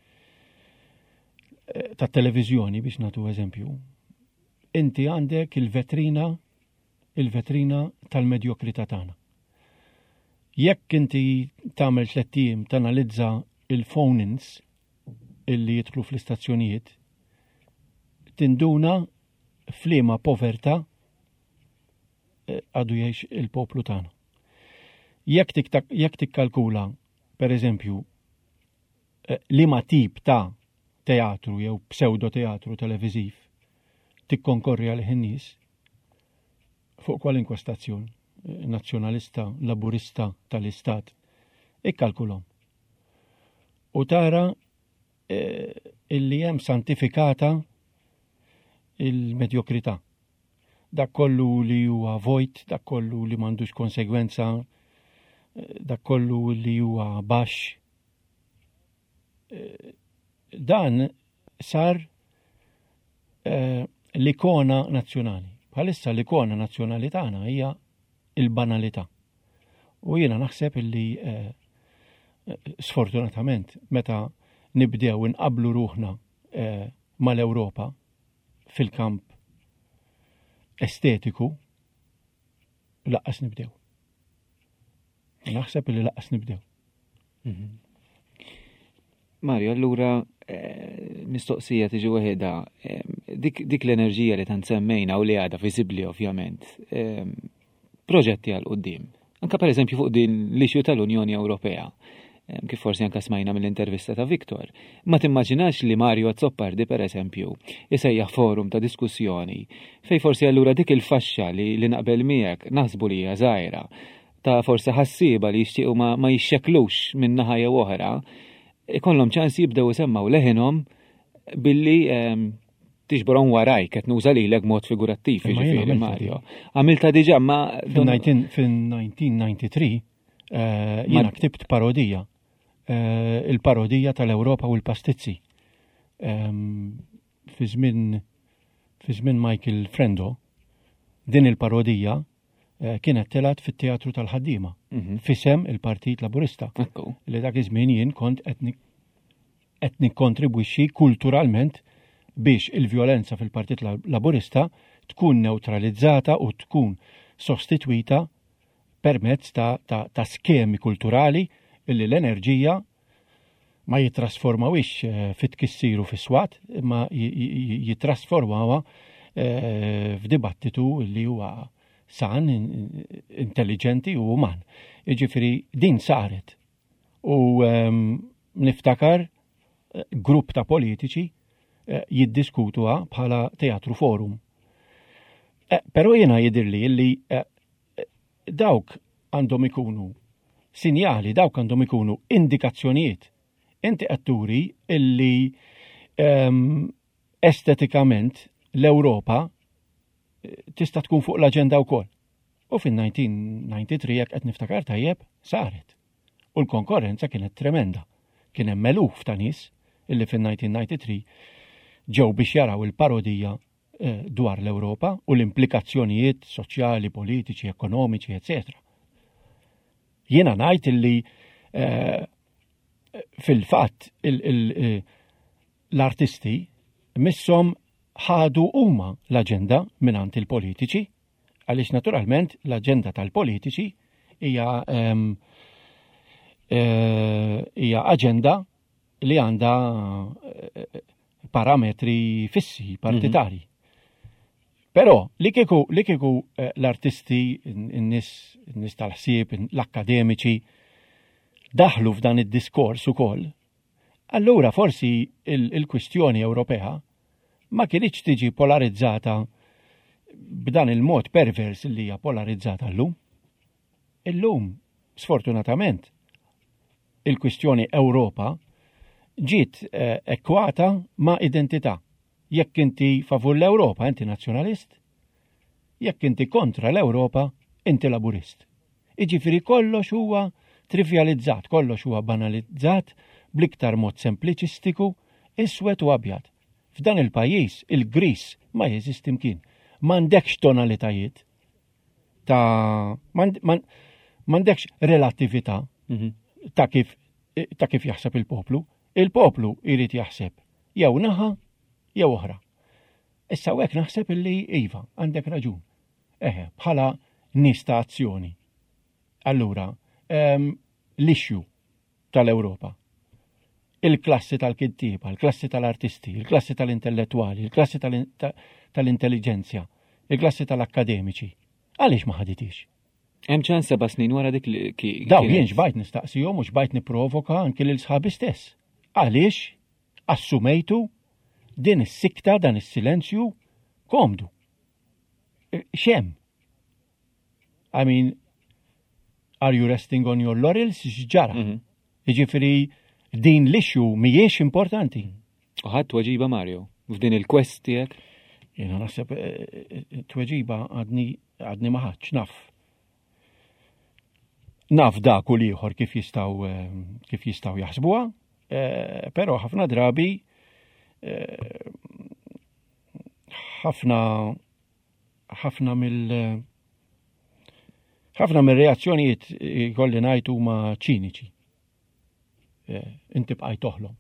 tat-televiżjoni biex nagħtu eżempju, inti għandek il-vetrina tal-medjokrità tagħna. Jekk inti tagħmel 3 tiem tanalizza il-phone-ins illi jidħlu fl-istazzjonijiet, tinduna f'liema povertà għadu jgħix il-poplu tagħna. Jekk tikkalkula, pereżempju, liema tip ta' teatru jew pseudo-teatru televiżiv tikkonkorri għalih in-nies fuq kwalinkwa stazzjon nazzjonalista, laburista tal-istat, ikkalkulhom. U tara illi hemm santifikata il-medjokrità. Dak kollu li huwa vojt, dak kollu li m'għandux konsegwenza, dak kollu li huwa baxx. Dan sar l-ikona nazzjonali. Bħalissa l-ikona nazzjonali tagħna hija il-banalità. U jiena naħseb illi sfortunatament meta nibdew inqablu ruħna mal-Ewropa fil-kamp estetiku, laqqas nibdew. Naħseb illi laqqas nibdew. Mario, allura mistoqsija tiġi waħedha, dik l-enerġija li tant semmejna u li għadha viżibbli ovvjament. Proġetti għal qudiem. Anka per eżempju fuq din l-ixju tal-Unjoni Ewropea, kif forsi anka smajna mill-intervista ta' Viktor. Ma timmaġinax li Mario Azzoppardi per eżempju isejjaħ forum ta' diskussjoni fej forsi allura dik il-faxxa li naqbel miegħek naħsbu li hija żgħira ta' forsi ħassiba li jixtiequ ma jixxeklux minn naħa jew oħra, ikollhom ċans jibdew isemmaw leħinhom billi tiġborhom waraj qed nuża lilek mod figurattiv jiġifieri Mario. Għamilta diġà ma fin-1993 jiena ktibt parodija. Il-parodija tal-Ewropa u l-pastizzi. Fi żmien Michael Frendo din il-parodija kienet telat fit-Teatru tal-Ħaddiema fisem il-Partit Laburista. Li dak iż-żmien jien kont qed nikkontribwixxi kulturalment biex il-vjolenza fil-Partit Laburista tkun neutralizzata u tkun sostitwita permezz ta' skemi kulturali illi l-enerġija ma jitrasformawix fit-kissiru fis-swat, ma jitrasformawa f'dibattitu illi huwa san, intelligenti u uman. Jiġifieri din saret. U niftakar grupp ta' politiċi jiddiskutuha bħala teatru forum. Però jiena jidirli li dawk għandhom ikunu sinjali, dawk għandhom ikunu indikazzjonijiet. Inti atturi illi estetikament l-Ewropa tista' tkun fuq l-aġenda wkoll. U fin-1993 jekk qed niftakar tajjeb saret. U l-konkurrenza kienet tremenda. Kien hemm eluf ta' nies illi fin-1993 ġew biex jaraw il-parodija dwar l-Ewropa u l-implikazzjonijiet soċjali, politiċi, ekonomiċi, etc. Jiena ngħid illi fil-fatt l-artisti missom ħadu huma l-aġenda mingħand il-politiċi, għaliex naturalment l-aġenda tal-politiċi hija aġenda li għandha parametri fissi, partitari. Però li kieku l-artisti, n-nies tal-ħsieb, l-akkademiċi daħlu f'dan id-diskors ukoll, allura forsi il-kwistjoni Ewropea ma kienx tiġi polarizzata b'dan il-mod pervers li hija polarizzata llum. Illum, sfortunatament, il-kwistjoni Ewropa ġiet ekkwata ma' identità. Jekk inti favur l-Ewropa, inti nazzjonalist. Jekk inti kontra l-Ewropa, inti laburist. Jiġifieri kollox huwa trivjalizzat, kollox huwa banalizzat bl-iktar mod sempliċistiku, iswed u abjad. F'dan il-pajjiż, il-Gris ma jeżisti mkien. M'għandekx tonalitajiet m'għandekx relattività ta' kif jaħseb il-poplu. Il-poplu jrid jaħseb jew naħa jew oħra. Issa hekk naħseb illi iva, għandek raġun. Bħala nies ta' azzjoni. Allura, l-ixju tal-Ewropa, il-klassi tal-kittieba, il-klassi tal-artisti, il-klassi tal-intellettuali, il-klassi tal-intelligenzja, il-klassi tal-akkademiċi. Għaliex ma ħaditix? Hemm ċans 7 snin wara dik li daw jien xbajt nistaqsihom u xbajt nipprovoka anke lil sħabi stess. Għaliex assumejtu din is-sikta, dan is-silenzju komdu. Xem? I mean, are you resting on your laurels? X'ġara? Jiġifieri din l-issue mhijiex importanti. U ħadd tweġiba Mario, f'din il-quest tiegħek? Jiena naħseb tweġiba għadni ma ħadx naf. Naf dak u ieħor kif jistgħu jaħsbuha, però ħafna drabi ħafna mill-reazzjonijiet kolli ngħid huma ċiniċi. Inti bqaj toħlom.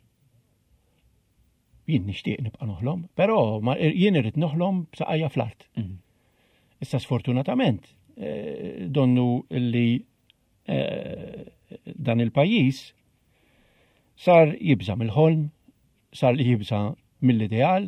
Jien nixtieq nibqa' noħlom, però jien irid noħlom b'saqajja fl-art. Issa sfortunatament donnu li dan il-pajjiż sar jibża mill-ħolm, sar li jibża mill-ideal,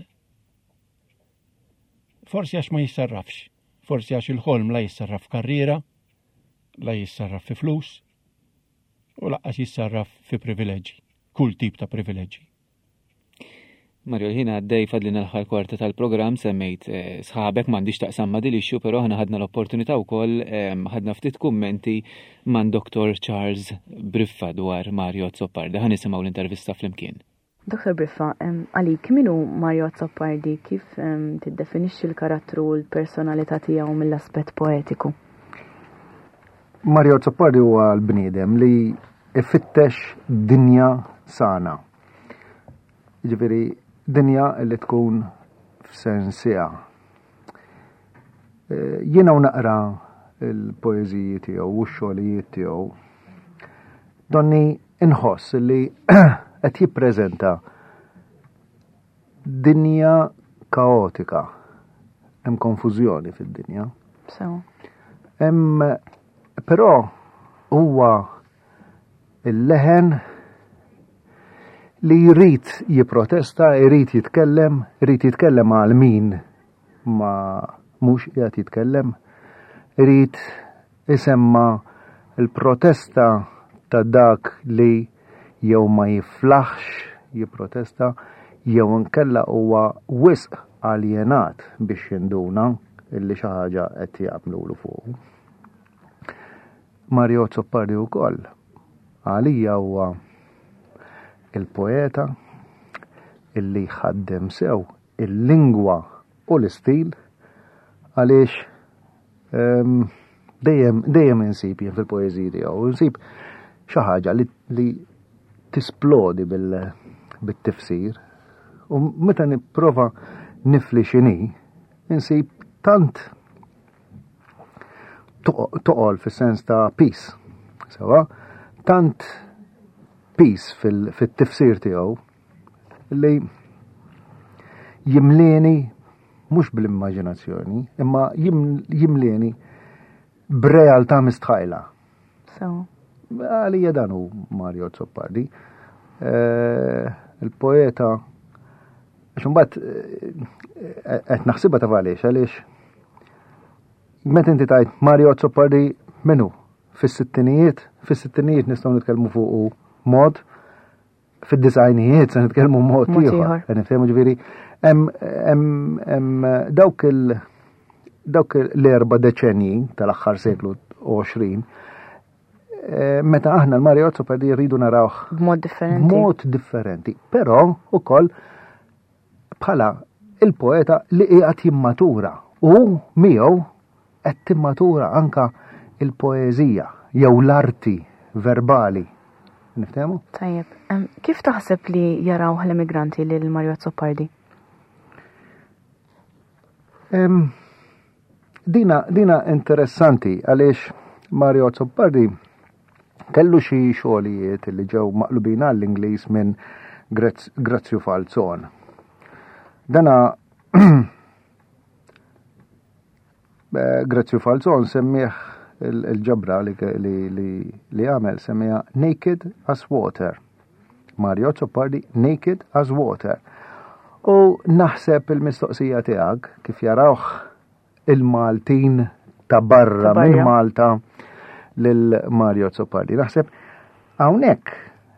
forsi għax ma jissarrafx, forsi għax il-ħolm la jissarraf karriera, la jissarraf fi flus, u laqqas jissarraf fi privileġġi, kull tip ta' privileġġi. Mario, ħina għaddej fadlina l-ħar kwarta tal-program semmejt sħabek m'għandix taqsam ma' dil-ixxu, però ħana ħadna l-opportunità wkoll ħadna ftit kummenti man Dr. Charles Briffa dwar Mario Zoppardi. Ħa nisimgħu l-intervista flimkien. Dr. Briffa, għalik minu Mario Zoppardi, kif tiddefinixxi l-karattru u l-personalità tiegħu mill-aspett poetiku? Mario Zoppardi huwa l-bniedem li ifittex dinja sana. Ġifieri dinja li tkun f'sensija. Jiena naqra l-poeżiji tiegħu u x-xogħlijiet tiegħu. Donni inħoss li qed jippreżenta dinja kaotika. Hemm konfużjoni fid-dinja. Però huwa il-leħen li jrid jipprotesta, jrid jitkellem għal min ma mhux qiegħed jitkellem, irid isemma il-protesta ta' dak li jew ma jiflaħx jipprotesta jew inkella huwa wisq aljenat biex jinduna illi xi ħaġa qed jagħmlulu fuq. Mario Zoppardi wkoll għalija huwa il-poeta illi ħaddem sew il-lingwa u l-istil għaliex dejjem insib jien fil-poeżija tiegħu, insib xi ħaġa li tisplodi bit-tifsir u meta nipprova nifli x'inhi insib tant toqol fis-sens ta' peace. Sewa, tant peace fit-tifsir tiegħu li jimleni mhux bl-immaġinazzjoni, imma jimleni b'realtà mistħajla. Għalija dan hu Mario Zoppardi. Il-poeta għax imbagħad qed naħsibha ta' għaliex meta inti tajt Mario Zoppardi minnu fis-sittinijiet nistgħu nitkellmu fuq mod, fid-disajnijiet se nitkellmu mod ieħor. Nifhemu ġifieri hemm dawk l-erba' deċenji tal-aħħar seklu 20 meta aħna l-Mario Zoppardi rridu narawh b'mod differenti. Però ukoll bħala il-poeta li qiegħed jimmatura u miegħu qed timmatura anka il-poeżija jew l-arti verbali. Niftehmu? Tajjeb. Kif taħseb li jaraw l-immigranti lil Mario Zoppardi? Dina interessanti għaliex Mario Zoppardi kellu xi xogħlijiet li ġew maqlubin għall-Ingliż minn Grazio Falzon. Dana Grazio Falzon semmih il-ġabra li għamel semmija Naked as Water. Mario Zoppardi Naked as Water. U naħseb il-mistoqsija tiegħek kif jarawh il-Maltin ta' barra minn Malta lil Mario Zoppardi. Naħseb hawnhekk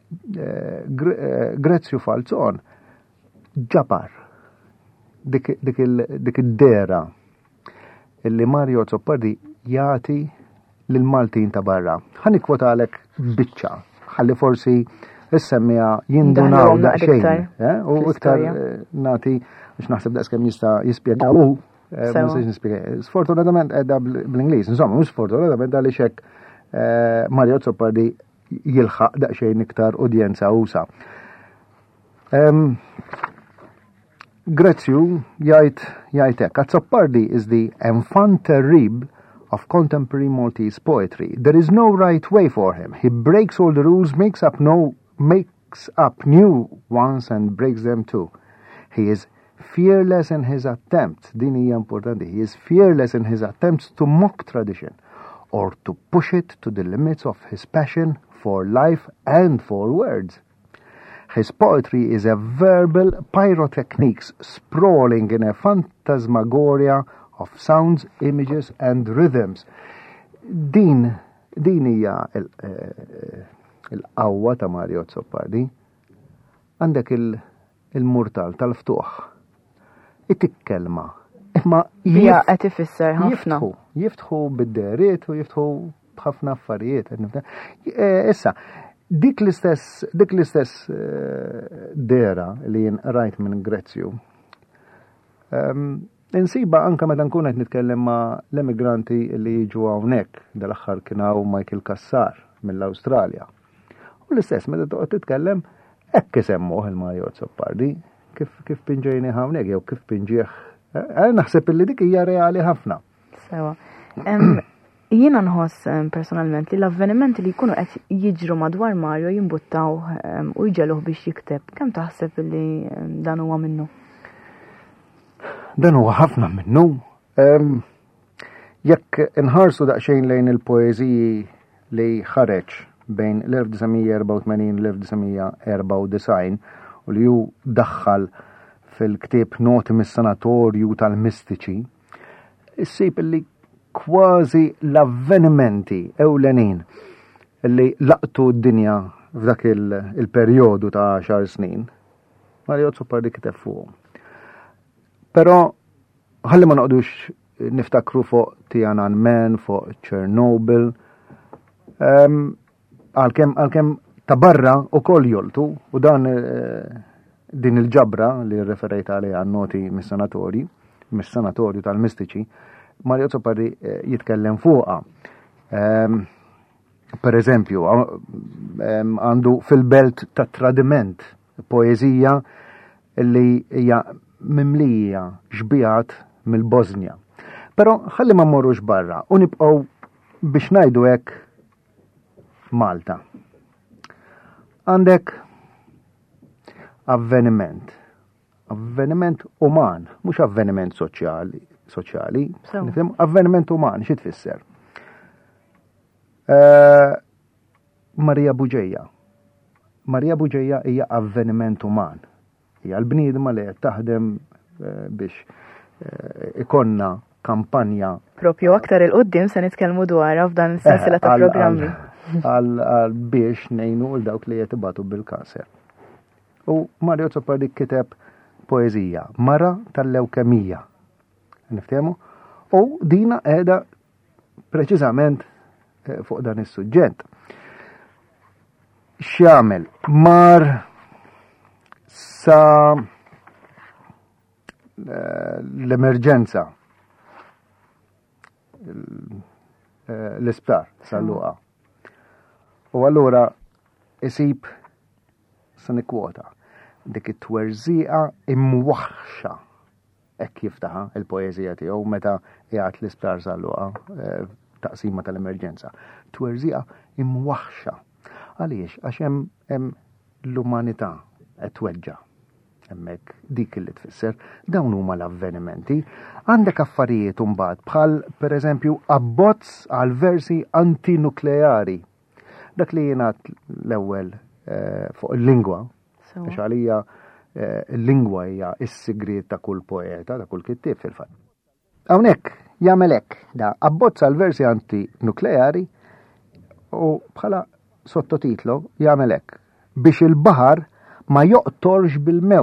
Grazio Falzon ġabar dik id-dera illi Mario Zoppardi jagħti lil Maltin ta' barra. Ħani kwotalek biċċa, ħalli forsi issemmija jindunaw daqsxejn, u iktar nagħti biex naħseb daqskemm jista' jispjegaw. Sfortunatament edha bl-Ingliż, insomma, mhux sfortunatament għaliex hekk Mario Zoppardi jilħaq daqsxejn iktar udjenza usa. Grazio jgħid hekk, Zoppardi is the enfant terrible of contemporary Maltese poetry. There is no right way for him. He breaks all the rules, makes up new ones and breaks them too. He is fearless in his attempts, din hija importanti, he is fearless in his attempts to mock tradition or to push it to the limits of his passion for life and for words. His poetry is a verbal pyrotechnics sprawling in a phantasmagoria of sounds, images and rhythms. Din hija il-qawwa ta' Mario Zoppardi. Għandek il-murtal tal-ftuħ. It-kelma. Imma qed ifisser ħafna. Jiftħu bid-deriet u jiftħu b'ħafna affarijiet. Issa, dik l-istess dera li jien rajt minn Grazio. Insiba anka meta nkun qed nitkellem ma' l-immigranti li jiġu hawnhekk dal-aħħar kien hawn Michael Kassar mill-Awstralja. U l-istess meta toqgħod titkellem hekk isemmuh il-Mario Zoppardi kif pinġejni hawnhekk jew kif pinġieħ. Naħseb li dik hija reali ħafna. Sewa. Jiena nħoss personalment li l-avvenimenti li jkunu qed jiġru madwar Mario jimbuttaw u jġeluh biex jikteb. Kemm taħseb li dan huwa minnu? Dan huwa ħafna minnu. Jekk inħarsu daqsxejn lejn il-poeżiji li ħareġ bejn l-1984 u l-1994 u li ju daħħal fil-ktieb Noti mis-Sanatorju tal-Mistiċi, issib li kważi l-avvenimenti ewlenin li laqtu d-dinja f'dak il-perjodu ta' 10 snin. Mario Zoppardi kiteb fuqhom. Però ħalli ma noqdux niftakru fuq Tiananmen, fuq Chernobyl, għalkemm ta' barra ukoll joltu u dan din il-ġabra li referejt għalija għan-noti mis-sanatorju tal-mistiċi, Mario Zoppardi jitkellem fuqha. Per eżempju, għandu fil-belt ta' tradiment poezija li hija mimlija xbijat mill-Bosnia. Però ħalli ma mmorrux barra u nibqgħu biex ngħidu hekk Malta. Għandek avveniment uman, mhux avveniment soċjali, avveniment uman, xi tfisser? Marija Buġejja. Marija Buġejja hija avveniment uman. Hija l-bniedma li qed taħdem biex ikonna kampanja. Propju aktar il-qoddim se nitkellmu dwarha f'dan is-sensiela ta' programmi. Għal biex nejnu l-dawk li jtibatu bil-kanser. U Mario Zoppardi kiteb poezija, Mara tal-Lewkemija. Niftemu? U dina qiegħda preċiżament fuq dan is-suġġett. X'jagħmel? Mar sa l-emerġenza l-isptar sal-luqa. U allura isib sanikwota dik it-twerżiqa imwaħxa hekk jiftaħa il-poeżija tiegħu meta qiegħed l-isptar sal-luqa taqsima tal-emerġenza. Twerżiqa imwaħxa. Għaliex? Għax hemm l-umanità qed tweġġa' hemmhekk dik li tfisser dawn huma l-avvenimenti. Għandek affarijiet imbagħad bħal pereżempju abbozz għal versi antinukleari. Dak li jingħad l-ewwel fuq il-lingwa, għax għalija il-lingwa hija s-sigriet ta' kull poeta, ta' kull kittieb fil-fatt. Hawnhekk jagħmel hekk da abbozz għal versi antinukleari u bħala sottotitlu jagħmel hekk biex il-baħar ma joqtorx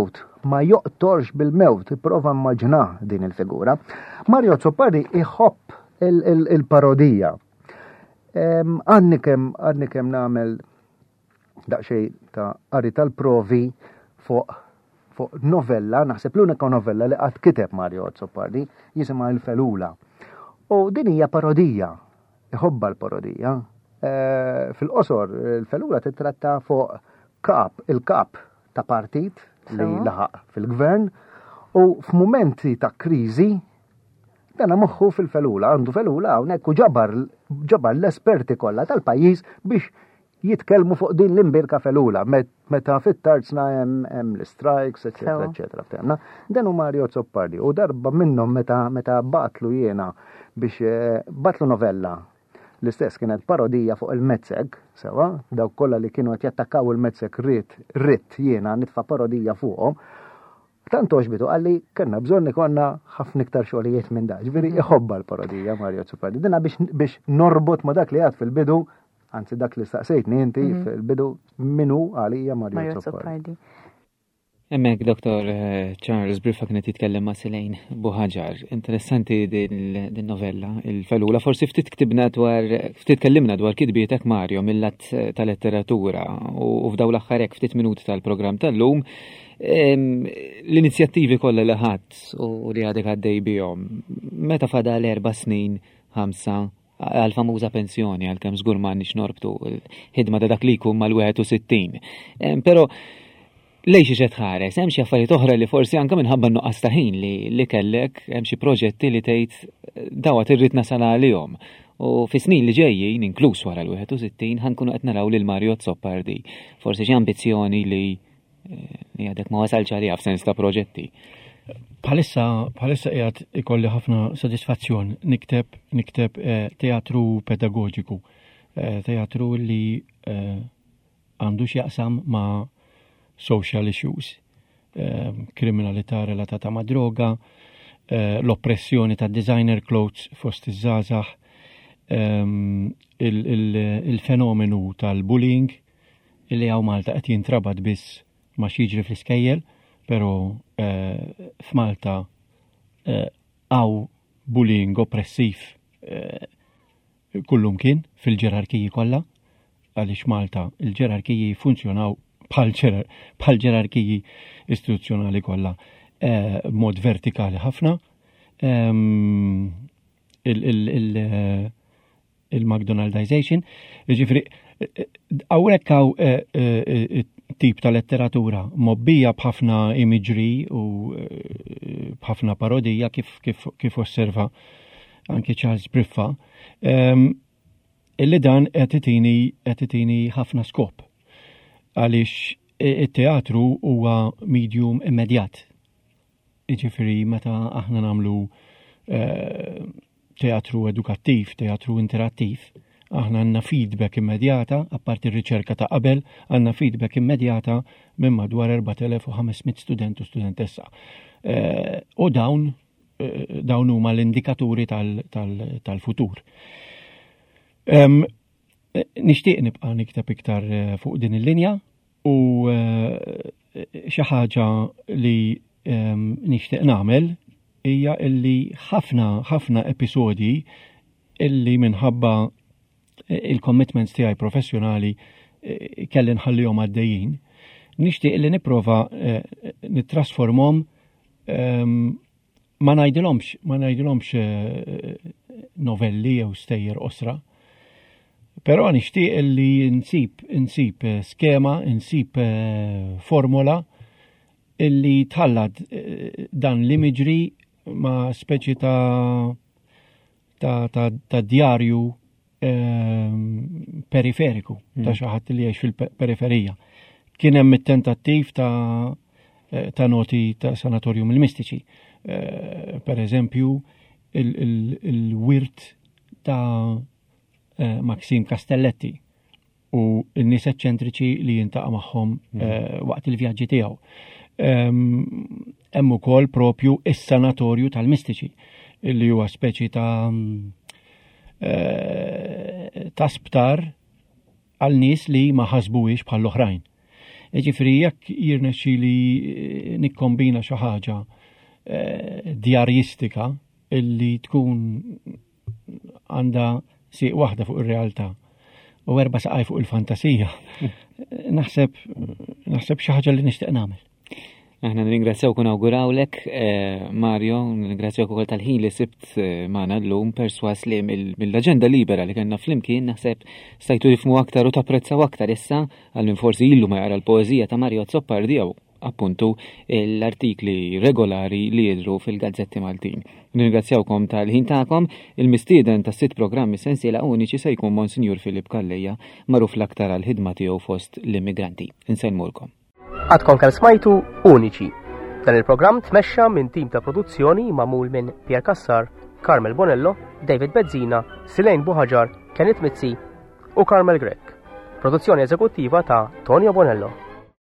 bil-mewt, prova immaġina din il-figura. Mario Zoppardi iħobb il-parodija. Għanni kem nagħmel daqsxejn ta' qari tal-provi fuq novella, naħseb l-unika novella li qatt kiteb Mario Zoppardi jisimha Il-Felula. U din hija parodija, iħobba l-parodija. Fil-qosor, Il-Felula titratta fuq il-kap ta' partit li laħaq fil-gvern u f'mumenti ta' kriżi dana moħħu fil-felula, għandu felula hawnhekk u ġabar l-esperti kollha tal-pajjiż biex jitkellmu fuq din l-imbirka felula meta fit-tarzna hemm l-strikes, eċetera, eċetera. Dan hu Mario Zoppardi u darba minnhom meta batlu jiena biex batlu novella l-istess kienet parodija fuq il-Metzeg, sewa, dawk kollha li kienu qed jattakkaw il-Metzeg ritt jiena nitfa' parodija fuqhom. Tant oġbitu għalli kellna bżonn ikonna ħafna iktar xogħlijiet minn dak. Ġifieri iħobba l-parodija Mario Zoppardi. Dinha biex norbot ma dak li għad fil-bidu, anzi dak li staqsejtni inti fil-bidu minnu għalija Mario Zoppardi. Emmek, Dr. Charles Briffa kienet jitkellem ma' Silejn Buħaġar. Interessanti din novella, Il-Felula. Forsi ftit tkellimna dwar kitbietek Mario mill-lat tal-letteratura u f'daw l-aħħar ftit minuti tal-programm tal-lum. L-inizjattivi kollha li ħadd u li għadek għaddej bihom. Meta fadal 4 snin, 5 għal-famuża pensjoni għal-kemm żgur m'għandniex norbtu l-ħidma ta' dak li jkun mal-61. Però lejn xi ħares, hemm xi affarijiet oħra li forsi anke minħabba nuqqas ta' ħin li kellek hemm xi proġetti li tgħid dawgħat irrid nasal għalihom. U fi snin li ġejjin, inkluż wara l-61, ħankunu qed naraw lil Mario Zoppardi. Forsi xi ambizzjoni li għadek ma wasalx għalija f'sens ta' proġetti. Bħalissa qiegħed ikolli ħafna sodisfazzjon nikteb teatru pedagogiku, teatru li għandu x'jaqsam ma' social issues, kriminalità relatata ma' droga, l-oppressjoni ta' designer clothes fost iż-żgħażagħ, il-fenomenu tal-bullying illi għaw Malta qed jintrabad biss ma xiġri fl-iskejjel, pero f'Malta għaw bullying oppressiv kullum kien fil-ġerarkiji kollha, għaliex Malta il-ġerarkiji funzjonaw bħal ġerarkiji istituzzjonali kollha b'mod vertikali ħafna. Il-McDonaldization, ġifri, għawrek għaw tip ta' letteratura mobbija bħafna imagery u bħafna parodija kif osserva anke Charles Briffa, illi dan qed ħafna skop. Għaliex it-teatru huwa medium immedjat. Ġifri, meta aħna nagħmlu teatru edukattiv, teatru interattiv, aħna għandna feedback immedjata, apparti r-riċerka ta' qabel, għandna feedback immedjata minn madwar 4500 student u studentessa. U dawn huma l-indikaturi tal-futur. Nixtieq nibqa' nikteb iktar fuq din il-linja u xi ħaġa li nixtieq nagħmel hija illi ħafna episodi illi minħabba il-commitments tiegħi professjonali kelli nħallihom għaddejjin, nixtieq illi nipprova nittrasformhom ma ngħidilhomx novelli jew stejjer osra, però nixtieq illi nsib skema, nsib formula illi tħallad dan l-imagery ma' speċi ta' djarju periferiku ta' xi ħadd li jgħix fil-periferija. Kien hemm it-tentattiv ta' noti ta' sanatorium il-mistiċi. Per eżempju, il-wirt ta' Maxim Castelletti u n-nies eċċentriċi li jintaqa' magħhom waqt il-vjaġġi tiegħu. Hemm ukoll propju is-sanatorju tal-mistiċi, illi huwa speċi ta' sptar għal nies li ma ħasbuhiex bħal l-oħrajn. Ġifri, jekk jirnexxieli nikkombina xi ħaġa djarjistika illi tkun għandha sieq waħda fuq ir-realtà u 4 saqaj fuq il-fantasija, naħseb xi ħaġa li nixtieq nagħmel. Aħna nringrazzjawk u nawgurawlek, Mario, nringrazzjawk ukoll tal-ħin li sibt magħna llum perswas li mill-aġenda libera li kellna flimkien naħseb stajtu tifhmu aktar u tapprezzaw aktar issa għal min forsi illu ma jara l-poeżija ta' Mario Zoppardi jew appuntu l-artikli regolari li jidhru fil-Gazzetti Maltin. Nringrazzjawkom tal-ħin tagħkom, il-mistieden tas-sitt programmi sensiela uniċi se jkun Monsinjur Filip Kalleja magħruf l-aktar għal ħidma tiegħu fost l-immigranti. Insellmulkom. Għadkom kemm smajtu Uniċi. Dan il-programm tmexxa minn tim ta' produzzjoni magħmul minn Pier Kassar, Carmel Bonello, David Bezzina, Silejn Buħaġar, Kenneth Mizzi u Carmel Grek. Produzzjoni eżekuttiva ta' Tonio Bonello.